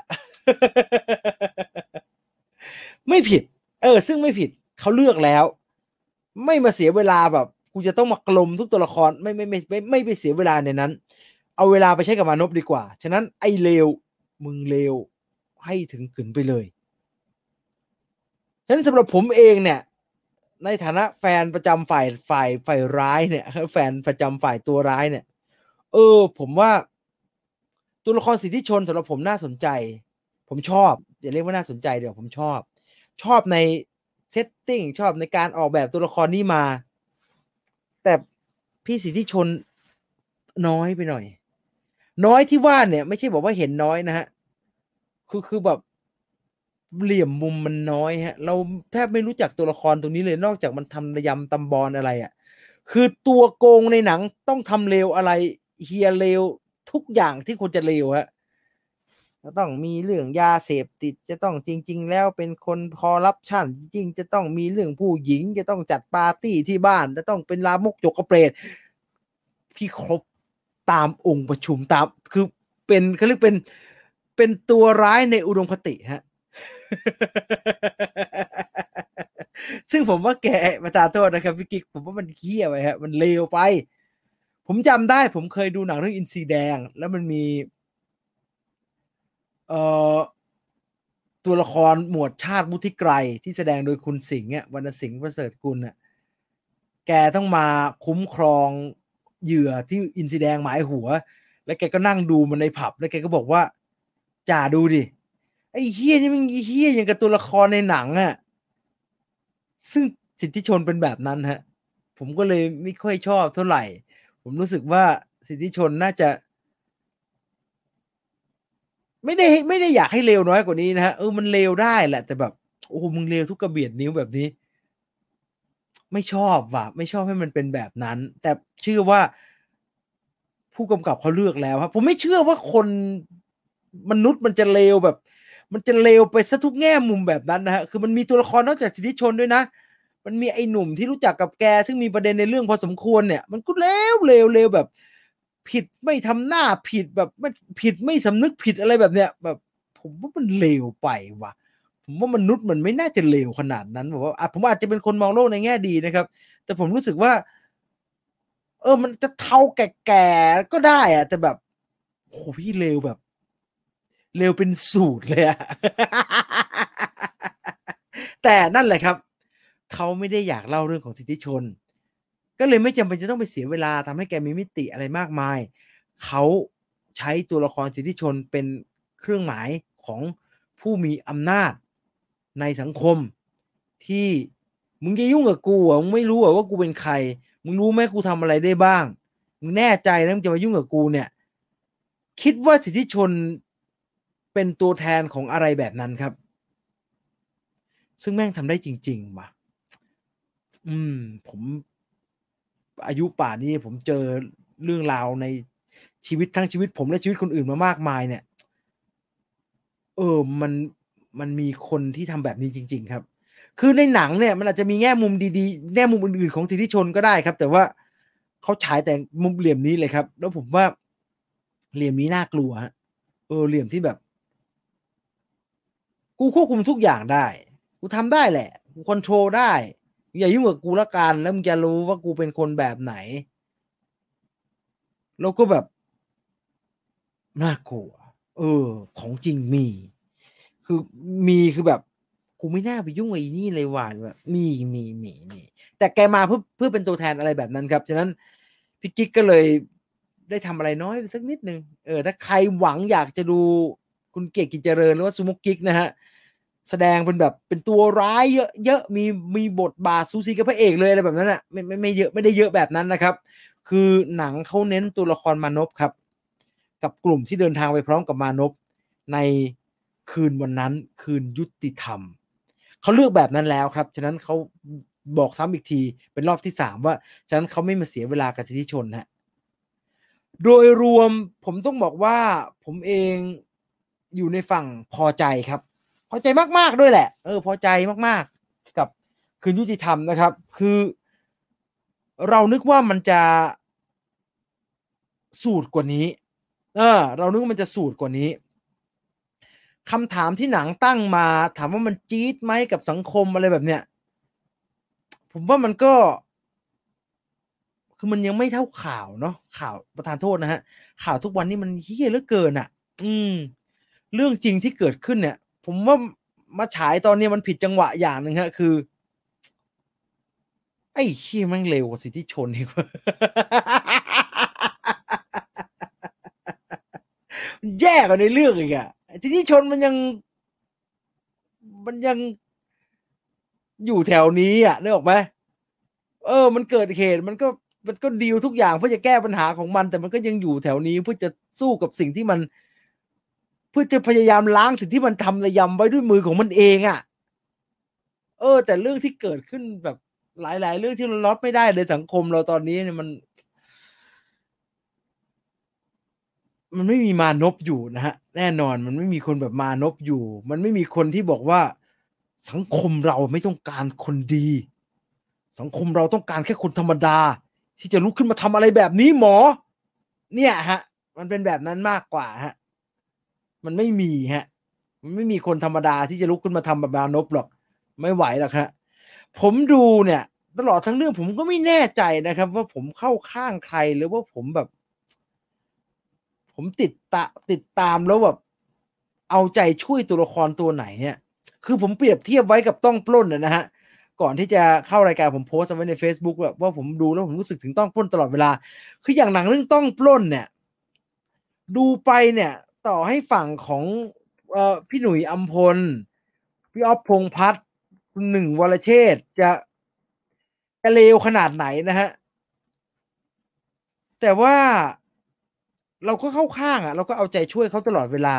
ไม่ผิดซึ่งไม่ผิดเขาเลือกแล้วไม่มาเสียเวลาแบบกูจะต้องมากลมทุกตัวละครไม่ไปเสียเวลาในนั้นเอาเวลาไปใช้กับมานพดีกว่าฉะนั้นไอ้เลวมึงเลวให้ถึงกึ๋นไปเลยฉะนั้นสำหรับผมเองเนี่ยในฐานะแฟนประจำฝ่ายร้ายเนี่ยแฟนประจำฝ่ายตัวร้ายเนี่ยผมว่าตัวละครสิทธิชนสำหรับผมน่าสนใจผมชอบอย่าเรียกว่าน่าสนใจเดี๋ยวผมชอบในเซตติ้งชอบในการออกแบบตัวละครนี้มาแต่พี่สิทธิชนน้อยไปหน่อยน้อยที่ว่าเนี่ยไม่ใช่บอกว่าเห็นน้อยนะฮะคือแบบเหลี่ยมมุมมันน้อยฮะเราแทบไม่รู้จักตัวละครตรงนี้เลยนอกจากมันทำระยำตำบอนอะไรอะคือตัวโกงในหนังต้องทำเลวอะไรเฮียเลวทุกอย่างที่ควรจะเลวฮะจะต้องมีเรื่องยาเสพติดจะต้องจริงๆแล้วเป็นคนคอร์รัปชันจริงๆจะต้องมีเรื่องผู้หญิงจะต้องจัดปาร์ตี้ที่บ้านจะต้องเป็นลามกจกกระเปรตพี่ครบตามองค์ประชุมตามคือเป็นเขาเรียกเป็นตัวร้ายในอุดมคติฮะ ซึ่งผมว่าแกประทานโทษนะครับพี่กิ๊กผมว่ามันเหี้ยไปฮะมันเลวไปผมจำได้ผมเคยดูหนังเรื่องอินทรีแดงแล้วมันมีเอ่อตัวละครหมวดชาติวุฒิไกรที่แสดงโดยคุณสิงห์วรรณสิงห์ประเสริฐกุลน่ะแกต้องมาคุ้มครองเหยื่อที่อินทรีแดงหมายหัวแล้วแกก็นั่งดูมันในผับแล้วแกก็บอกว่าจ่าดูดิไอ้เฮี้ยนี่มันเฮี้ยอย่างกับตัวละครในหนังอ่ะซึ่งสิทธิชนเป็นแบบนั้นฮะผมก็เลยไม่ค่อยชอบเท่าไหร่ผมรู้สึกว่าสิทธิชนน่าจะ ไม่ได้อยากให้เลวน้อยกว่านี้นะฮะมันเลวได้แหละแต่แบบโอ้โฮมึงเลวทุกกระเบียดนิ้วแบบนี้ไม่ชอบว่ะไม่ชอบให้มันเป็นแบบนั้นแต่เชื่อว่าผู้กำกับเขาเลือกแล้วครับผมไม่เชื่อว่าคนมนุษย์มันจะเลวแบบมันจะเลวไปเสียทุกแง่มุมแบบนั้นนะครับคือมันมีตัวละครนอกจากสิทธิชนด้วยนะมันมีไอ้หนุ่มที่รู้จักกับแกซึ่งมีประเด็นในเรื่องพอสมควรเนี่ยมันก็เลวแบบผิดไม่ทำหน้าผิดแบบไม่ผิดไม่สำนึกผิดอะไรแบบเนี้ยแบบผมว่ามันเลวไปว่ะผมว่ามนุษย์มันไม่น่าจะเลวขนาดนั้นแบบว่าผมอาจจะเป็นคนมองโลกในแง่ดีนะครับแต่ผมรู้สึกว่ามันจะเทาแก่ๆก็ได้อะแต่แบบโอ้โฮพี่เลวแบบเลวเป็นสูตรเลยอะแต่นั่นแหละครับเขาไม่ได้อยากเล่าเรื่องของสิทธิชนก็เลยไม่จำเป็นจะต้องไปเสียเวลาทำให้แกมีมิติอะไรมากมายเขาใช้ตัวละครสิทธิชนเป็นเครื่องหมายของผู้มีอำนาจในสังคมที่มึงจะยุ่งกับกูเหรอมึงไม่รู้เหรอว่ากูเป็นใครมึงรู้ไหมกูทำอะไรได้บ้างมึงแน่ใจนะมึงจะมายุ่งกับกูเนี่ยคิดว่าสิทธิชนเป็นตัวแทนของอะไรแบบนั้นครับซึ่งแม่งทำได้จริงๆว่ะอืมผมอายุป่านนี้ผมเจอเรื่องราวในชีวิตทั้งชีวิตผมและชีวิตคนอื่นมามากมายเนี่ยมันมีคนที่ทำแบบนี้จริงๆครับคือในหนังเนี่ยมันอาจจะมีแง่มุมดีๆแง่มุมอื่นๆของสิทธิชนก็ได้ครับแต่ว่าเขาฉายแต่มุมเหลี่ยมนี้เลยครับแล้วผมว่าเหลี่ยมนี้น่ากลัวครับเหลี่ยมที่แบบกูควบคุมทุกอย่างได้กูทำได้แหละกูคอนโทรลได้อย่ายุ่งกับกูแล้วกันแล้วมึงจะรู้ว่ากูเป็นคนแบบไหนแล้วก็แบบน่ากลัวเออของจริงมีคือคือแบบกูไม่น่าไปยุ่งกับอีนี่เลยว่ะแบบมีแต่แกมาเพื่อเป็นตัวแทนอะไรแบบนั้นครับฉะนั้นพี่กิ๊กก็เลยได้ทำอะไรน้อยไปสักนิดนึงถ้าใครหวังอยากจะดูคุณเกียรติกิจเจริญหรือว่าซูโม่กิ๊กนะฮะแสดงเป็นแบบเป็นตัวร้ายเยอะมีบทบาทซูซีกับพระเอกเลยอะไรแบบนั้นอ่ะไม่เยอะไม่ได้เยอะแบบนั้นนะครับคือหนังเขาเน้นตัวละครมานพครับกับกลุ่มที่เดินทางไปพร้อมกับมานพในคืนวันนั้นคืนยุติธรรมเขาเลือกแบบนั้นแล้วครับฉะนั้นเขาบอกซ้ำอีกทีเป็นรอบที่3ว่าฉะนั้นเขาไม่มาเสียเวลากับสิทธิชนฮะโดยรวมผมต้องบอกว่าผมเองอยู่ในฝั่งพอใจครับพอใจมากๆด้วยแหละพอใจมากๆกับคืนยุติธรรมนะครับคือเรานึกว่ามันจะสูตรกว่านี้เรานึกว่ามันจะสูตรกว่านี้คำถามที่หนังตั้งมาถามว่ามันจี๊ดไหมกับสังคมอะไรแบบเนี้ยผมว่ามันก็คือมันยังไม่เท่าข่าวเนาะข่าวประทานโทษนะฮะข่าวทุกวันนี้มันเหี้ยเหลือเกินอ่ะอืมเรื่องจริงที่เกิดขึ้นเนี่ยผมว่ามาฉายตอนนี้มันผิดจังหวะอย่างหนึ่งฮะคือไอ้เหี้ยแม่งเร็วกว่าสิทธิชนอีกมันแย่กว่าในเรื่องอีกอะสิทธิชนมันยังอยู่แถวนี้อ่ะนึกออกไหมมันเกิดเหตุมันก็ดีลทุกอย่างเพื่อจะแก้ปัญหาของมันแต่มันก็ยังอยู่แถวนี้เพื่อจะสู้กับสิ่งที่มันเพื่อจะพยายามล้างสิ่งที่มันทำระยำไว้ด้วยมือของมันเองอ่ะแต่เรื่องที่เกิดขึ้นแบบหลายๆเรื่องที่เรารับไม่ได้ในสังคมเราตอนนี้เนี่ยมันไม่มีมานพอยู่นะฮะแน่นอนมันไม่มีคนแบบมานพอยู่มันไม่มีคนที่บอกว่าสังคมเราไม่ต้องการคนดีสังคมเราต้องการแค่คนธรรมดาที่จะลุกขึ้นมาทำอะไรแบบนี้หมอเนี่ยฮะมันเป็นแบบนั้นมากกว่าฮะมันไม่มีฮะมันไม่มีคนธรรมดาที่จะลุกขึ้นมาทำแบบมานพหรอกไม่ไหวหรอกฮะผมดูเนี่ยตลอดทั้งเรื่องผมก็ไม่แน่ใจนะครับว่าผมเข้าข้างใครหรือว่าผมแบบ ผมติดตามแล้วแบบเอาใจช่วยตัวละครตัวไหนเนี่ยคือผมเปรียบเทียบไว้กับต้องปล้นนะฮะก่อนที่จะเข้ารายการผมโพสต์เอาไว้ในเฟซบุ๊กแบบว่าผมดูแล้วผมรู้สึกถึงต้องปล้นตลอดเวลาคืออย่างหนังเรื่องต้องปล้นเนี่ยดูไปเนี่ยต่อให้ฝั่งของพี่หนุ่ยอัมพลพี่อ๊อฟพงษ์พัฒน์คุณหนึ่งวรเชษฐ์จะเลวขนาดไหนนะฮะแต่ว่าเราก็เข้าข้างอะเราก็เอาใจช่วยเขาตลอดเวลา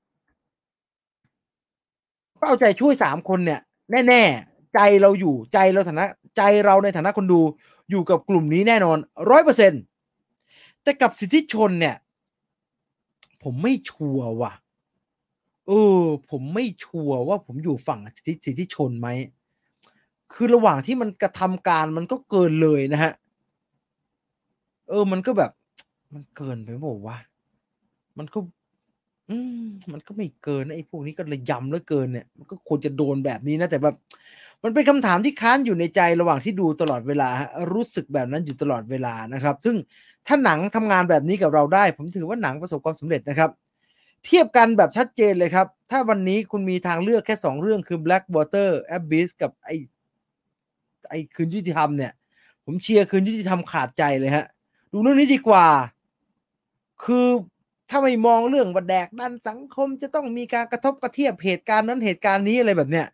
ก็เอาใจช่วย3คนเนี่ยแน่ๆใจเราอยู่ใจเราในฐานะคนดูอยู่กับกลุ่มนี้แน่นอน100%แต่กับสิทธิชนเนี่ยผมไม่ชัวร์ว่ะเอผมไม่ชัวร์ว่าผมอยู่ฝั่งสิทธิชนไหมคือระหว่างที่มันกระทำการมันก็เกินเลยนะครับมันก็แบบมันเกินไปเปล่าวะมันก็ อืมมันก็ไม่เกินนะไอ้พวกนี้ก็ระยำเหลือเกินเนี่ยมันก็ควรจะโดนแบบนี้นะแต่แบบมันเป็นคำถามที่ค้างอยู่ในใจระหว่างที่ดูตลอดเวลาครับรู้สึกแบบนั้นอยู่ตลอดเวลานะครับซึ่งถ้าหนังทำงานแบบนี้กับเราได้ผมถือว่าหนังประสบความสำเร็จนะครับเทียบกันแบบชัดเจนเลยครับถ้าวันนี้คุณมีทางเลือกแค่2เรื่องคือ Blackwater Abyss กับไอ้คืนยุติธรรมเนี่ยผมเชียร์คืนยุติธรรมขาดใจเลยครับดูเรื่องนี้ดีกว่า คือถ้าไม่มองเรื่องว่าแดกดันสังคมจะต้องมีการกระทบกระเทียบเหตุการณ์นั้นเหตุการณ์นี้อะไรแบบเนี้ย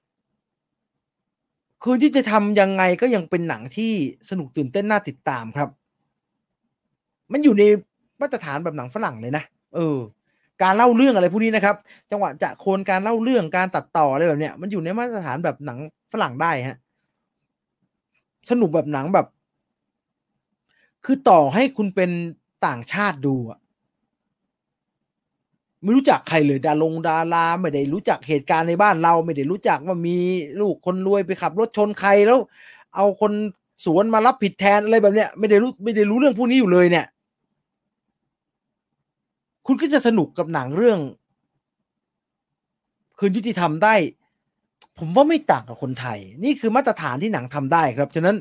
คืนที่จะทำยังไงก็ยังเป็นหนังที่สนุกตื่นเต้นน่าติดตามครับมันอยู่ในมาตรฐานแบบหนังฝรั่งเลยนะเออการเล่าเรื่องอะไรพวกนี้นะครับจังหวะจะโคนการเล่าเรื่องการตัดต่ออะไรแบบเนี้ยมันอยู่ในมาตรฐานแบบหนังฝรั่งได้ฮะสนุกแบบหนังแบบคือต่อให้คุณเป็นต่างชาติดูอะ ไม่รู้จักใครเลยดาราไม่ได้รู้จักเหตุการณ์ในบ้านเราไม่ได้รู้จักว่ามีลูกคนรวยไปขับรถชนใครแล้วเอาคนสวนมารับผิดแทนอะไรแบบเนี้ยไม่ได้รู้เรื่องพวกนี้อยู่เลยเนี่ยคุณก็จะสนุกกับหนังเรื่องคืนยุติธรรมได้ผมว่าไม่ต่างกับคนไทยนี่คือมาตรฐานที่หนังทำได้ครับฉะนั้น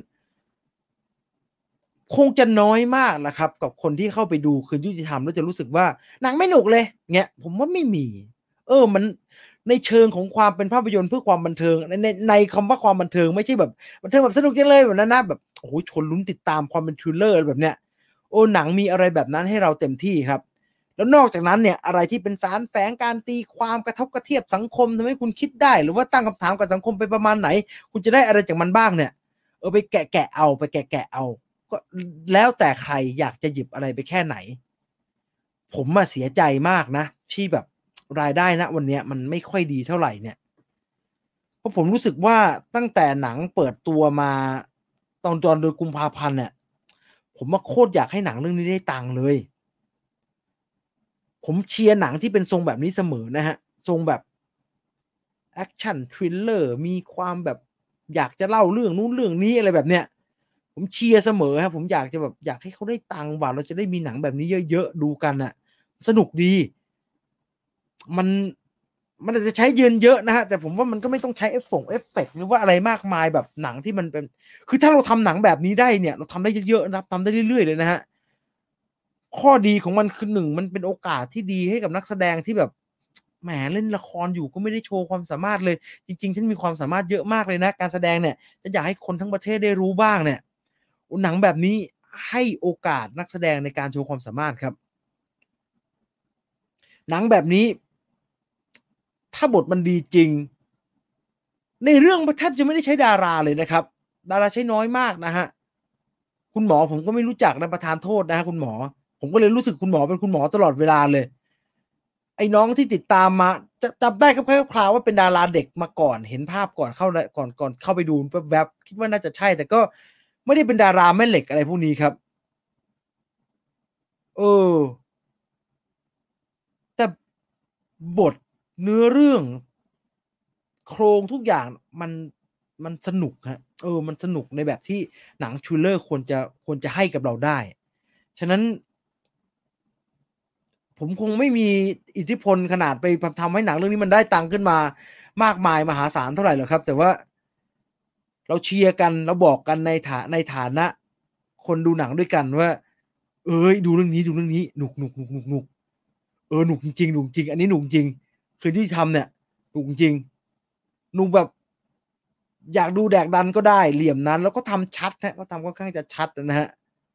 คงจะน้อยมากนะครับกับคนที่เข้าไปดูคืนยุติธรรมแล้วจะรู้สึกว่าหนังไม่หนุกเลยเงี้ยผมว่าไม่มีมันในเชิงของความเป็นภาพยนตร์เพื่อความบันเทิงในคำว่าความบันเทิงไม่ใช่แบบบันเทิงแบบสนุกจังเลยแบบนั้นนะแบบโอ้โฮชวนลุ้นติดตามความเป็น Thriller อะไรแบบเนี้ยโอ้หนังมีอะไรแบบนั้นให้เราเต็มที่ครับแล้วนอกจากนั้นเนี่ยอะไรที่เป็นสารแฝงการตีความกระทบกระเทียบสังคมทำให้คุณคิดได้หรือว่าตั้งคำถามกับสังคมไปประมาณไหนคุณจะได้อะไรจากมันบ้างเนี่ยไปแกะเอาไปแกะเอาก็แล้วแต่ใครอยากจะหยิบอะไรไปแค่ไหนผมมาเสียใจมากนะที่แบบรายได้ณวันนี้มันไม่ค่อยดีเท่าไหร่เนี่ยเพราะผมรู้สึกว่าตั้งแต่หนังเปิดตัวมาตอนเดือนกุมภาพันธ์เนี่ยผมมาโคตรอยากให้หนังเรื่องนี้ได้ตังค์เลยผมเชียร์หนังที่เป็นทรงแบบนี้เสมอนะฮะทรงแบบแอคชั่นทริลเลอร์มีความแบบอยากจะเล่าเรื่องนู้นเรื่องนี้อะไรแบบเนี้ยผมเชียร์เสมอครับผมอยากจะแบบอยากให้เขาได้ตังค์ว่ะเราจะได้มีหนังแบบนี้เยอะๆดูกันน่ะสนุกดีมันมันอาจจะใช้เงินเยอะนะฮะแต่ผมว่ามันก็ไม่ต้องใช้เอฟเฟกต์หรือว่าอะไรมากมายแบบหนังที่มันเป็นคือถ้าเราทำหนังแบบนี้ได้เนี่ยเราทำได้เยอะๆนะทำได้เรื่อยๆเลยนะฮะข้อดีของมันคือ1มันเป็นโอกาสที่ดีให้กับนักแสดงที่แบบแหมเล่นละครอยู่ก็ไม่ได้โชว์ความสามารถเลยจริงๆฉันมีความสามารถเยอะมากเลยนะการแสดงเนี่ยฉันอยากให้คนทั้งประเทศได้รู้บ้างเนี่ยหนังแบบนี้ให้โอกาสนักแสดงในการโชว์ความสามารถครับหนังแบบนี้ถ้าบทมันดีจริง ในเรื่องแทบจะไม่ได้ใช้ดาราเลยนะครับดาราใช้น้อยมากนะฮะคุณหมอผมก็ไม่รู้จักนะประทานโทษนะฮะคุณหมอผมก็เลยรู้สึกคุณหมอเป็นคุณหมอตลอดเวลาเลยไอ้น้องที่ติดตามมาจะจำได้คร่าวๆว่าเป็นดาราเด็กมาก่อนเห็นภาพก่อนเข้าก่อนเข้าไปดูแวบๆคิดว่าน่าจะใช่แต่ก็ไม่ได้เป็นดาราแม่เหล็กอะไรพวกนี้ครับเออแต่บทเนื้อเรื่องโครงทุกอย่างมันมันสนุกครับมันสนุกในแบบที่หนัง Thriller ควรจะให้กับเราได้ฉะนั้นผมคงไม่มีอิทธิพลขนาดไปทำให้หนังเรื่องนี้มันได้ตังค์ขึ้นมามากมายมหาศาลเท่าไรหรอกครับแต่ว่าเราเชียร์กันเราบอกกันในฐานะคนดูหนังด้วยกันว่าเฮ้ยดูเรื่องนี้หนุกหนุกจริงๆหนุกจริงอันนี้หนุกจริงคือที่ทำเนี่ยหนุกจริงหนุกแบบอยากดูแดกดันก็ได้เหลี่ยมนั้นแล้วก็ทำชัดครับเขาทำค่อนข้างจะชัดอะนะครับ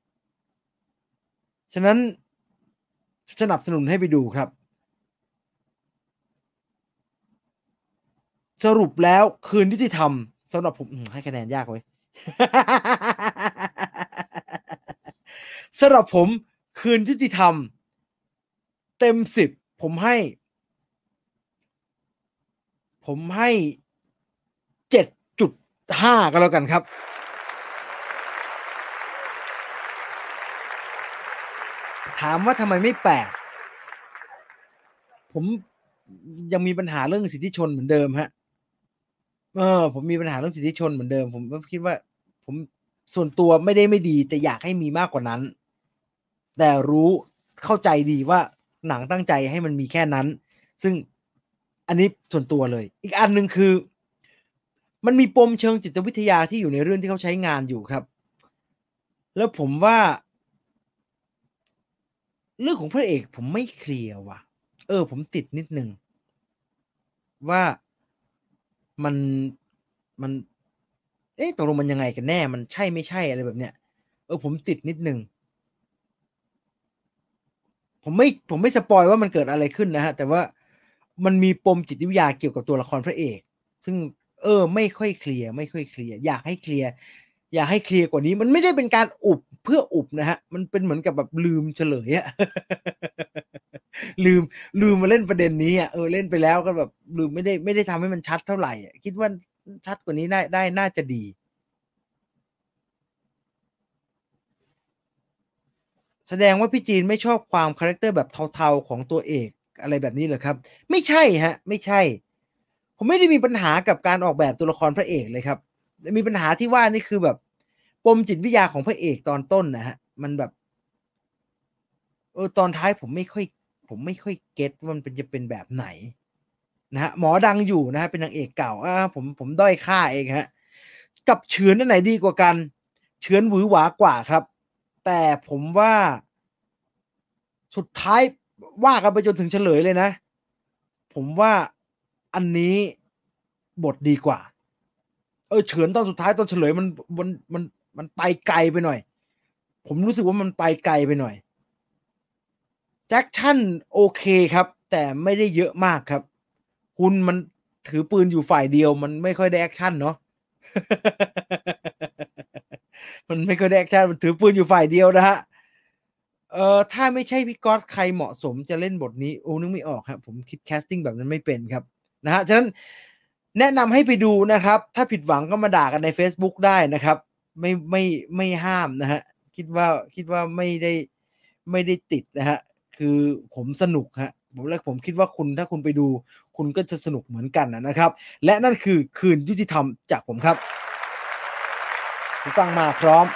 ฉะนั้นสนับสนุนให้ไปดูครับสรุปแล้วคืนยุติธรรมสำหรับผมให้คะแนนยากเว้ยสำหรับผมคืนยุติธรรมเต็ม10ผมให้7.5ก็แล้วกันครับถามว่าทำไมไม่แปลกผมยังมีปัญหาเรื่องสิทธิชนเหมือนเดิมครับผมมีปัญหาเรื่องสิทธิชนเหมือนเดิมผมก็คิดว่าผมส่วนตัวไม่ได้ไม่ดีแต่อยากให้มีมากกว่านั้นแต่รู้เข้าใจดีว่าหนังตั้งใจให้มันมีแค่นั้นซึ่งอันนี้ส่วนตัวเลยอีกอันหนึ่งคือมันมีปมเชิงจิตวิทยาที่อยู่ในเรื่องที่เขาใช้งานอยู่ครับแล้วผมว่าเรื่องของพระเอกผมไม่เคลียร์ว่ะผมติดนิดหนึ่งว่ามันมันตกลงมันยังไงกันแน่มันใช่ไม่ใช่อะไรแบบเนี้ยผมติดนิดหนึ่งผมไม่สปอยล์ว่ามันเกิดอะไรขึ้นนะครับแต่ว่ามันมีปมจิตวิทยาเกี่ยวกับตัวละครพระเอกซึ่งไม่ค่อยเคลียร์อยากให้เคลียร์อยากให้เคลียร์กว่านี้มันไม่ได้เป็นการอุบเพื่ออุบนะครับมันเป็นเหมือนกับแบบลืมเฉลยอะลืมลืมมาเล่นประเด็นนี้อะเล่นไปแล้วก็แบบลืมไม่ได้ทำให้มันชัดเท่าไรอะคิดว่าชัดกว่านี้ได้น่าจะดี แสดงว่าพี่จีนไม่ชอบความคาแรกเตอร์แบบเทาๆของตัวเอกอะไรแบบนี้เหรอครับไม่ใช่ครับไม่ใช่ผมไม่ได้มีปัญหากับการออกแบบตัวละครพระเอกเลยครับมีปัญหาที่ว่านี่คือแบบปมจิตวิทยาของพระเอกตอนต้นน่ะครับมันแบบตอนท้ายผมไม่ค่อยเก็ตว่ามันจะเป็นแบบไหนนะครับหมอดังอยู่นะครับเป็นนางเอกเก่าผมด้อยค่าเองครับกับเฉือนอันไหนดีกว่ากันเฉือนหวือหวากว่าครับแต่ผมว่า สุดท้ายว่ากันไปจนถึงเฉลยเลยนะผมว่าอันนี้บทดีกว่าเฉือนตอนสุดท้ายตอนเฉลยมันมันไปไกลไปหน่อยผมรู้สึกว่ามันไปไกลไปหน่อยแจ็คชั่นโอเคครับแต่ไม่ได้เยอะมากครับคุณมันถือปืนอยู่ฝ่ายเดียวมันไม่ค่อยได้แอคชั่นเนาะมันไม่ค่อยได้แอคชั่นมันถือปืนอยู่ฝ่ายเดียวนะฮะถ้าไม่ใช่พี่ก๊อตใครเหมาะสมจะเล่นบทนี้โอ้นึกไม่ออกครับผมคิดแคสติ้งแบบนั้นไม่เป็นครับนะฮะฉะนั้นแนะนำให้ไปดูนะครับถ้าผิดหวังก็มาด่ากันในเฟซบุ๊กได้นะครับไม่ห้ามนะฮะคิดว่าไม่ได้ติดนะฮะคือผมสนุกฮะผมคิดว่าถ้าคุณไปดูคุณก็จะสนุกเหมือนกันนะครับและนั่นคือคืนยุติธรรมจากผมครับผู้ฟังมาพร้อม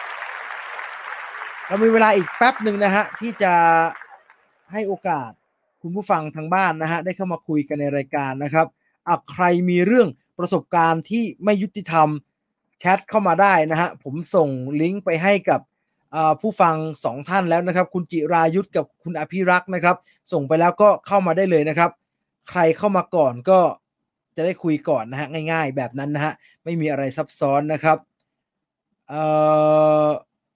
เรามีเวลาอีกแป๊บหนึ่งนะฮะที่จะให้โอกาสคุณผู้ฟังทางบ้านนะฮะได้เข้ามาคุยกันในรายการนะครับใครมีเรื่องประสบการณ์ที่ไม่ยุติธรรมแชทเข้ามาได้นะฮะผมส่งลิงก์ไปให้กับผู้ฟัง2ท่านแล้วนะครับคุณจิรายุทธกับคุณอภิรักษ์นะครับส่งไปแล้วก็เข้ามาได้เลยนะครับใครเข้ามาก่อนก็จะได้คุยก่อนนะฮะง่ายๆแบบนั้นนะฮะไม่มีอะไรซับซ้อนนะครับเอ่อ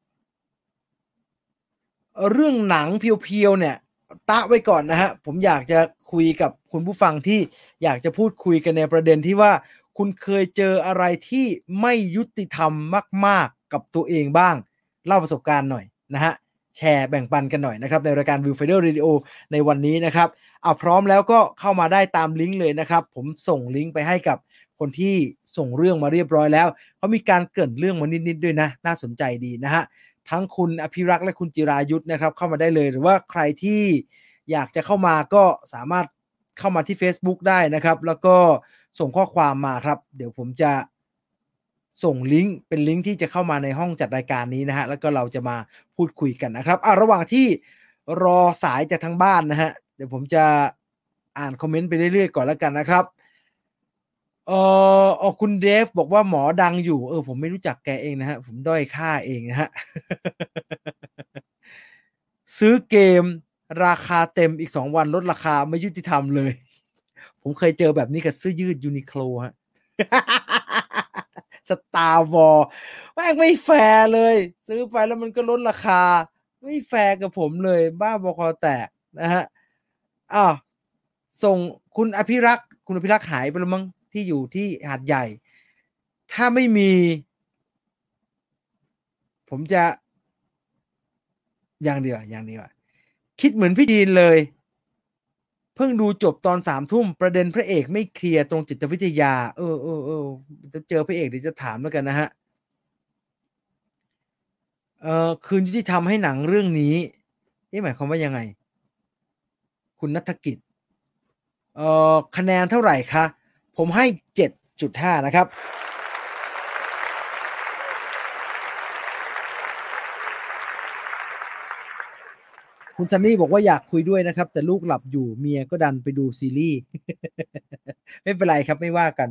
เรื่องหนังเพียวๆเนี่ยตะไว้ก่อนนะฮะผมอยากจะคุยกับคุณผู้ฟังที่อยากจะพูดคุยกันในประเด็นที่ว่าคุณเคยเจออะไรที่ไม่ยุติธรรมมากๆกับตัวเองบ้างเล่าประสบการณ์หน่อยนะฮะแชร์แบ่งปันกันหน่อยนะครับในรายการ Viewfinder Radio ในวันนี้นะครับพร้อมแล้วก็เข้ามาได้ตามลิงก์เลยนะครับผมส่งลิงก์ไปให้กับคนที่ส่งเรื่องมาเรียบร้อยแล้วเขามีการเกริ่นเรื่องมานิดๆด้วยนะน่าสนใจดีนะฮะ ทั้งคุณอภิรักษ์และคุณจิรายุทธนะครับเข้ามาได้เลยหรือว่าใครที่อยากจะเข้ามาก็สามารถเข้ามาที่ Facebook ได้นะครับแล้วก็ส่งข้อความมาครับเดี๋ยวผมจะส่งลิงก์เป็นลิงก์ที่จะเข้ามาในห้องจัดรายการนี้นะฮะแล้วก็เราจะมาพูดคุยกันนะครับระหว่างที่รอสายจากทางบ้านนะฮะเดี๋ยวผมจะอ่านคอมเมนต์ไปเรื่อยๆก่อนแล้วกันนะครับคุณเดฟบอกว่าหมอดังอยู่ผมไม่รู้จักแกเองนะฮะผมด้อยค่าเองนะฮะ ซื้อเกมราคาเต็มอีก2วันลดราคาไม่ยุติธรรมเลยผมเคยเจอแบบนี้กับเสื้อยืด Uniqlo ฮะ Star Wars แม่งไม่แฟร์เลยซื้อไปแล้วมันก็ลดราคาไม่แฟร์กับผมเลยบ้าบอคอแตกนะฮะอ้าวส่งคุณอภิรักษ์หายไปแล้วมั้งที่อยู่ที่หาดใหญ่ถ้าไม่มีผมจะอย่างเดียวคิดเหมือนพี่จีนเลยเพิ่งดูจบตอน3 ทุ่มประเด็นพระเอกไม่เคลียร์ตรงจิตวิทยาจะเจอพระเอกเดี๋ยวจะถามแล้วกันนะฮะคืนยุติธรรมให้หนังเรื่องนี้นี่หมายความว่ายังไงคุณณัฐกิจคะแนนเท่าไหร่คะผมให้ 7.5 นะครับคุณซันนี่บอกว่าอยากคุยด้วยนะครับแต่ลูกหลับอยู่เมียก็ดันไปดูซีรีส์ ไม่เป็นไรครับไม่ว่ากัน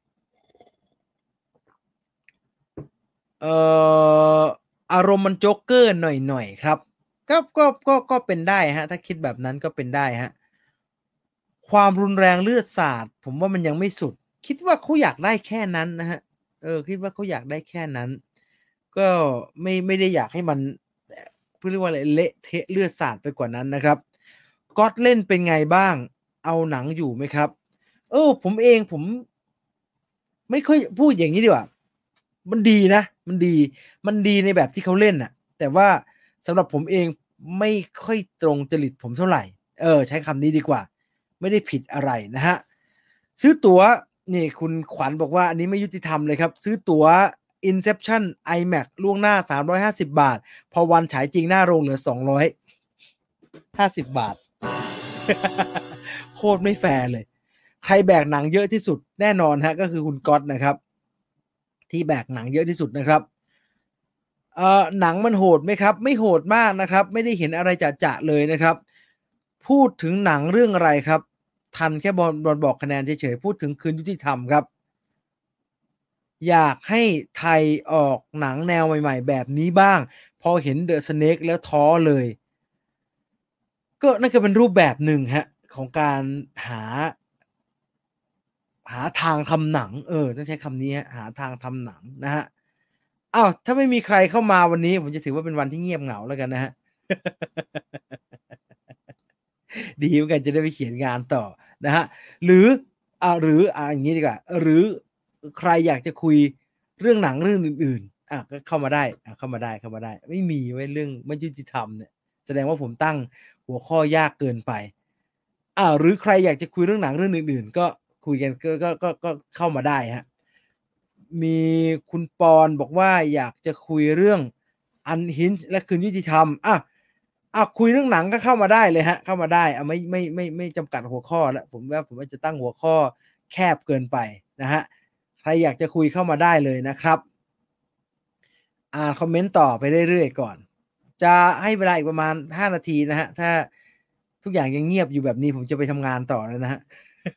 เอ่ออารมณ์มันโจ๊กเกอร์หน่อยๆครับก็เป็นได้ฮะถ้าคิดแบบนั้นก็เป็นได้ฮะความรุนแรงเลือดสาดผมว่ามันยังไม่สุดคิดว่าเขาอยากได้แค่นั้นนะฮะคิดว่าเขาอยากได้แค่นั้นก็ไม่ได้อยากให้มันเรียกว่าอะไรเละเทะเลือดสาดไปกว่านั้นนะครับก๊อตเล่นเป็นไงบ้างเอาหนังอยู่ไหมครับผมไม่ค่อยพูดอย่างนี้ดีกว่ามันดีนะมันดีในแบบที่เขาเล่นน่ะแต่ว่าสำหรับผมเองไม่ค่อยตรงจริตผมเท่าไหร่ใช้คำนี้ดีกว่าไม่ได้ผิดอะไรนะฮะซื้อตั๋วนี่คุณขวัญบอกว่าอันนี้ไม่ยุติธรรมเลยครับซื้อตั๋ว Inception IMAX ล่วงหน้า350 บาทพอวันฉายจริงหน้าโรงเหลือ250 บาทโคตรไม่แฟร์เลยใครแบกหนังเยอะที่สุดแน่นอนฮะก็คือคุณก๊อตนะครับที่แบกหนังเยอะที่สุดนะครับหนังมันโหดไหมครับไม่โหดมากนะครับไม่ได้เห็นอะไรจะเลยนะครับพูดถึงหนังเรื่องอะไรครับทันแค่บอลบอกคะแนนเฉยๆพูดถึงคืนยุติธรรมครับอยากให้ไทยออกหนังแนวใหม่ๆแบบนี้บ้างพอเห็นเดอะสเนกแล้วท้อเลยก็นั่นก็เป็นรูปแบบหนึ่งฮะของการหา หาทางทำหนังต้องใช้คำนี้ฮะหาทางทำหนังนะฮะอ้าวถ้าไม่มีใครเข้ามาวันนี้ผมจะถือว่าเป็นวันที่เงียบเหงาแล้วกันนะฮะ ดีเหมือนกันจะได้ไปเขียนงานต่อนะฮะหรืออย่างนี้ดีกว่าหรือใครอยากจะคุยเรื่องหนังเรื่องอื่นๆก็เข้ามาได้เข้ามาได้ไม่มีไว้เรื่องไม่ยุติธรรมเนี่ยแสดงว่าผมตั้งหัวข้อยากเกินไปหรือใครอยากจะคุยเรื่องหนังเรื่องอื่นๆก็คุยกันก็เข้ามาได้ฮะมีคุณปอนบอกว่าอยากจะคุยเรื่องอันฮินและคืนยุติธรรมคุยเรื่องหนังก็เข้ามาได้เลยฮะเข้ามาได้ไม่จำกัดหัวข้อแล้วผมว่าจะตั้งหัวข้อแคบเกินไปนะฮะใครอยากจะคุยเข้ามาได้เลยนะครับอ่านคอมเมนต์ต่อไปเรื่อยๆก่อนจะให้เวลาอีกประมาณ5นาทีนะฮะถ้าทุกอย่างยังเงียบอยู่แบบนี้ผมจะไปทำงานต่อแล้วนะฮะ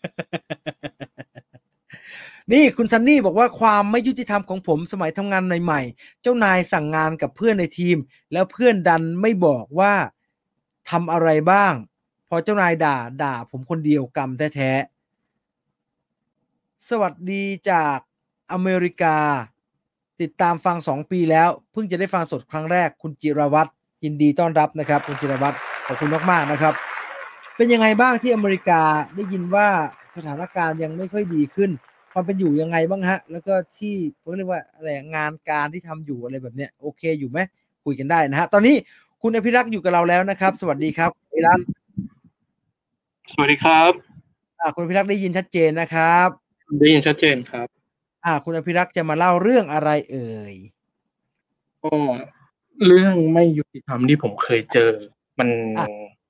นี่คุณซันนี่บอกว่าความไม่ยุติธรรมของผมสมัยทำงานใหม่ๆเจ้านายสั่งงานกับเพื่อนในทีมแล้วเพื่อนดันไม่บอกว่าทำอะไรบ้างพอเจ้านายด่าผมคนเดียวกรรมแท้ๆสวัสดีจากอเมริกาติดตามฟัง2 ปีแล้วเพิ่งจะได้ฟังสดครั้งแรกคุณจิรวัตรยินดีต้อนรับนะครับคุณจิรวัตรขอบคุณมากๆนะครับเป็นยังไงบ้างที่อเมริกาได้ยินว่าสถานการณ์ยังไม่ค่อยดีขึ้น ความเป็นอยู่ยังไงบ้างฮะแล้วก็ที่เขาเรียกว่าอะไรงานการที่ทำอยู่อะไรแบบเนี้ยโอเคอยู่ไหมคุยกันได้นะฮะตอนนี้คุณอภิรักษ์อยู่กับเราแล้วนะครับสวัสดีครับอภิรักษ์สวัสดีครับคุณอภิรักษ์ได้ยินชัดเจนนะครับได้ยินชัดเจนครับคุณอภิรักษ์จะมาเล่าเรื่องอะไรเอ่ยก็เรื่องไม่ยุติธรรมที่ผมเคยเจอมันอ่ะ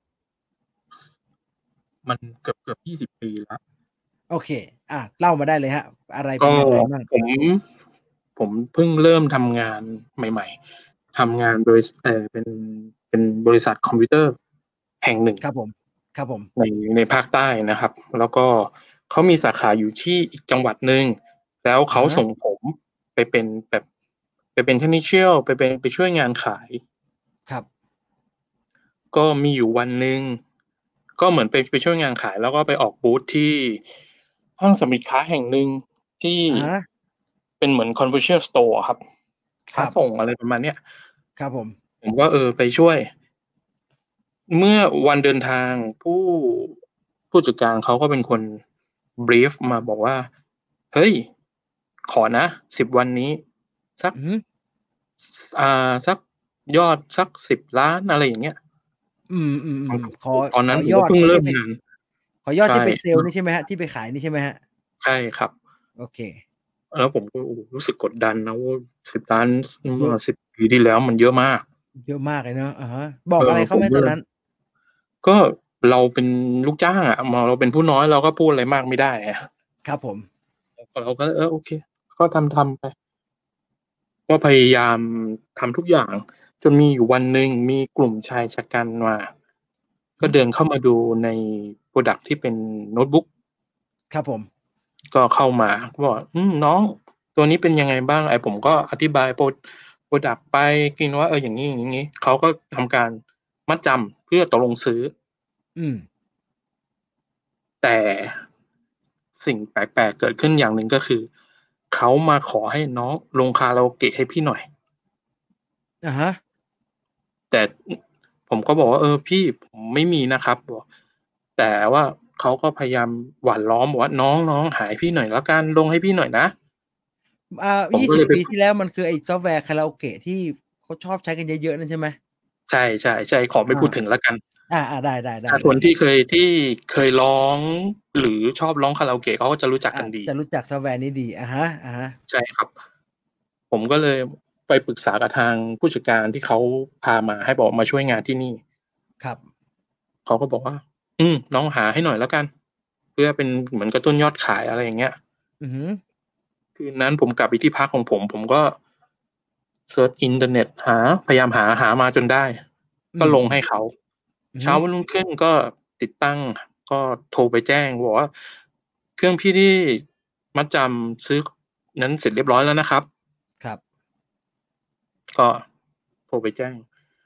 มันเกือบ20 ปีแล้วโอเคเล่ามาได้เลยฮะอะไรเป็นก็ยังไงบ้างผมเพิ่งเริ่มทำงานใหม่ๆทำงานบริษัทเป็นบริษัทคอมพิวเตอร์แห่งหนึ่งครับผมครับผมในภาคใต้นะครับ แล้วก็เขามีสาขาอยู่ที่อีกจังหวัดหนึ่งแล้วเขาฮะส่งผมไปเป็นแบบไปเป็นเทคนิคไปช่วยงานขายครับก็มีอยู่วันหนึ่งก็เหมือนไปช่วยงานขายแล้วก็ไปออกบูธที่ห้างสรรพสินค้าแห่งหนึ่งที่ฮะเป็นเหมือน convenience store ครับค้าครับส่งอะไรประมาณเนี้ยครับผมผมก็ไปช่วยเมื่อวันเดินทางผู้จัดการเขาก็เป็นคนบรีฟมาบอกว่าเฮ้ยขอนะ10 วันนี้สักอืมสักยอดสัก10 ล้านอะไรอย่างเงี้ยขอตอนนั้นผมขอยอก็เพิ่งเริ่ดที่ไปมงานขอยอดใช่ที่ไปเซลล์นี่ใช่ไหมฮะที่ไปขายนี่ใช่ไหมฮะใช่ครับโอเคแล้วผมก็โอ้โฮรู้สึกกดดันนะว่า10 ล้านเยอะเมื่อ10 ปีที่แล้วมันเยอะมากเยอะมากเลยเนาะฮะบอกอะไรเขาผมก็เลยไหมตอนนั้นก็เราเป็นลูกจ้างอะเราเป็นผู้น้อยเราก็พูดอะไรมากไม่ได้อะครับผมเราก็โอเคก็ทำไปก็พยายามทำทุกอย่างจนมีอยู่วันหนึ่งมีกลุ่มชายชะกันมาก็หือเดินเข้ามาดูในพรอดักต์ที่เป็นโน้ตบุ๊กครับผมก็เข้ามาก็บอกน้องตัวนี้เป็นยังไงบ้างผมก็อธิบายพรอดักต์ไปกินว่าอย่างงี้ๆเขาก็ทำการมัดจำเพื่อตกลงซื้ออืมแต่สิ่งแปลกๆเกิดขึ้นอย่างหนึ่งก็คือเขามาขอให้น้องลงคาราโอเกะให้พี่หน่อยอะฮะแต่ผมก็บอกว่าพี่ผมไม่มีนะครับบอกแต่ว่าเขาก็พยายามหว่านล้อมบอกว่าน้องหาให้พี่หน่อยแล้วกันลงให้พี่หน่อยนะผมก็ 20 เลยไปปีที่แล้วมันคือไอ้ซอฟต์แวร์คาราโอเกะที่เขาชอบใช้กันเยอะๆนั่นใช่ไหมใช่ๆๆขอไม่พูดถึอางแล้วกันได้ถ้าคนที่เคยร้องหรือชอบร้องคาราโอเกะเขาก็จะรู้จักกันดีจะรู้จักซอฟต์แวร์นี้ดีอะฮะใช่ครับผมก็เลยไปปรึกษากับทางผู้จัดการที่เขาพามาให้บอกมาช่วยงานที่นี่ครับเขาก็บอกว่าน้องหาให้หน่อยแล้วกันเพื่อเป็นเหมือนกระตุ้นยอดขายอะไรอย่างเงี้ยอือฮึคืนนั้นผมกลับไปที่พักของผมก็เซิร์ชอินเทอร์เน็ตพยายามหามาจนได้ก็อืมลงให้เขาอือฮึเช้าวันรุ่งขึ้นก็ติดตั้งก็โทรไปแจ้งบอกว่าเครื่องพี่ที่มัดจำซื้อนั้นเสร็จเรียบร้อยแล้วนะครับครับก็โทรไปแจ้ง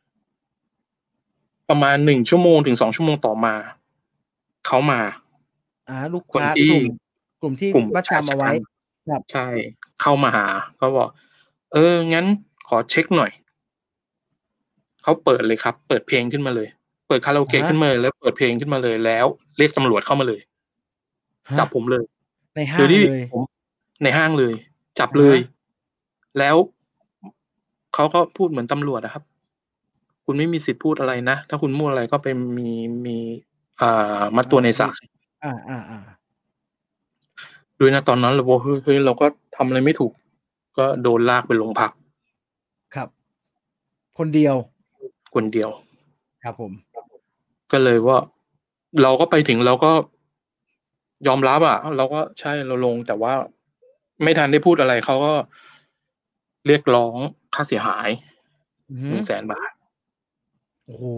ประมาณ1 ชั่วโมงถึง2 ชั่วโมงต่อมาเขามาลูกคนที่ค้ากลุ่มที่กลุ่มมัดจำเอาไว้ชายชะกันครับใช่เข้ามาหาเขาบอกงั้นขอเช็คหน่อยเขาเปิดเลยครับเปิดเพลงขึ้นมาเลยเปิดคาราโอเกะฮะขึ้นมาเลยแล้วเปิดเพลงขึ้นมาเลยแล้วเรียกตำรวจเข้ามาเลยฮะจับผมเลยในโดยที่ห้างเลยผมในห้างเลยจับอะฮะเลยแล้วเขาก็พูดเหมือนตำรวจอะครับคุณไม่มีสิทธิ์พูดอะไรนะถ้าคุณพูดอะไรก็ไปมีอ่มัดอาตัวในมีศาลอาๆๆด้วยณตอนนั้นเราบอกเฮ้ยเราก็ทำอะไรไม่ถูกก็โดนลากไปโรงพักครับคนเดียวคนเดียวครับผมก็เลยว่าเราก็ไปถึงเราก็ยอมรับอะเราก็ใช่เราลงแต่ว่าไม่ทันได้พูดอะไรเขาก็เรียกร้องค่าเสียหายอือฮึ 100,000 บาทโอ้โฮ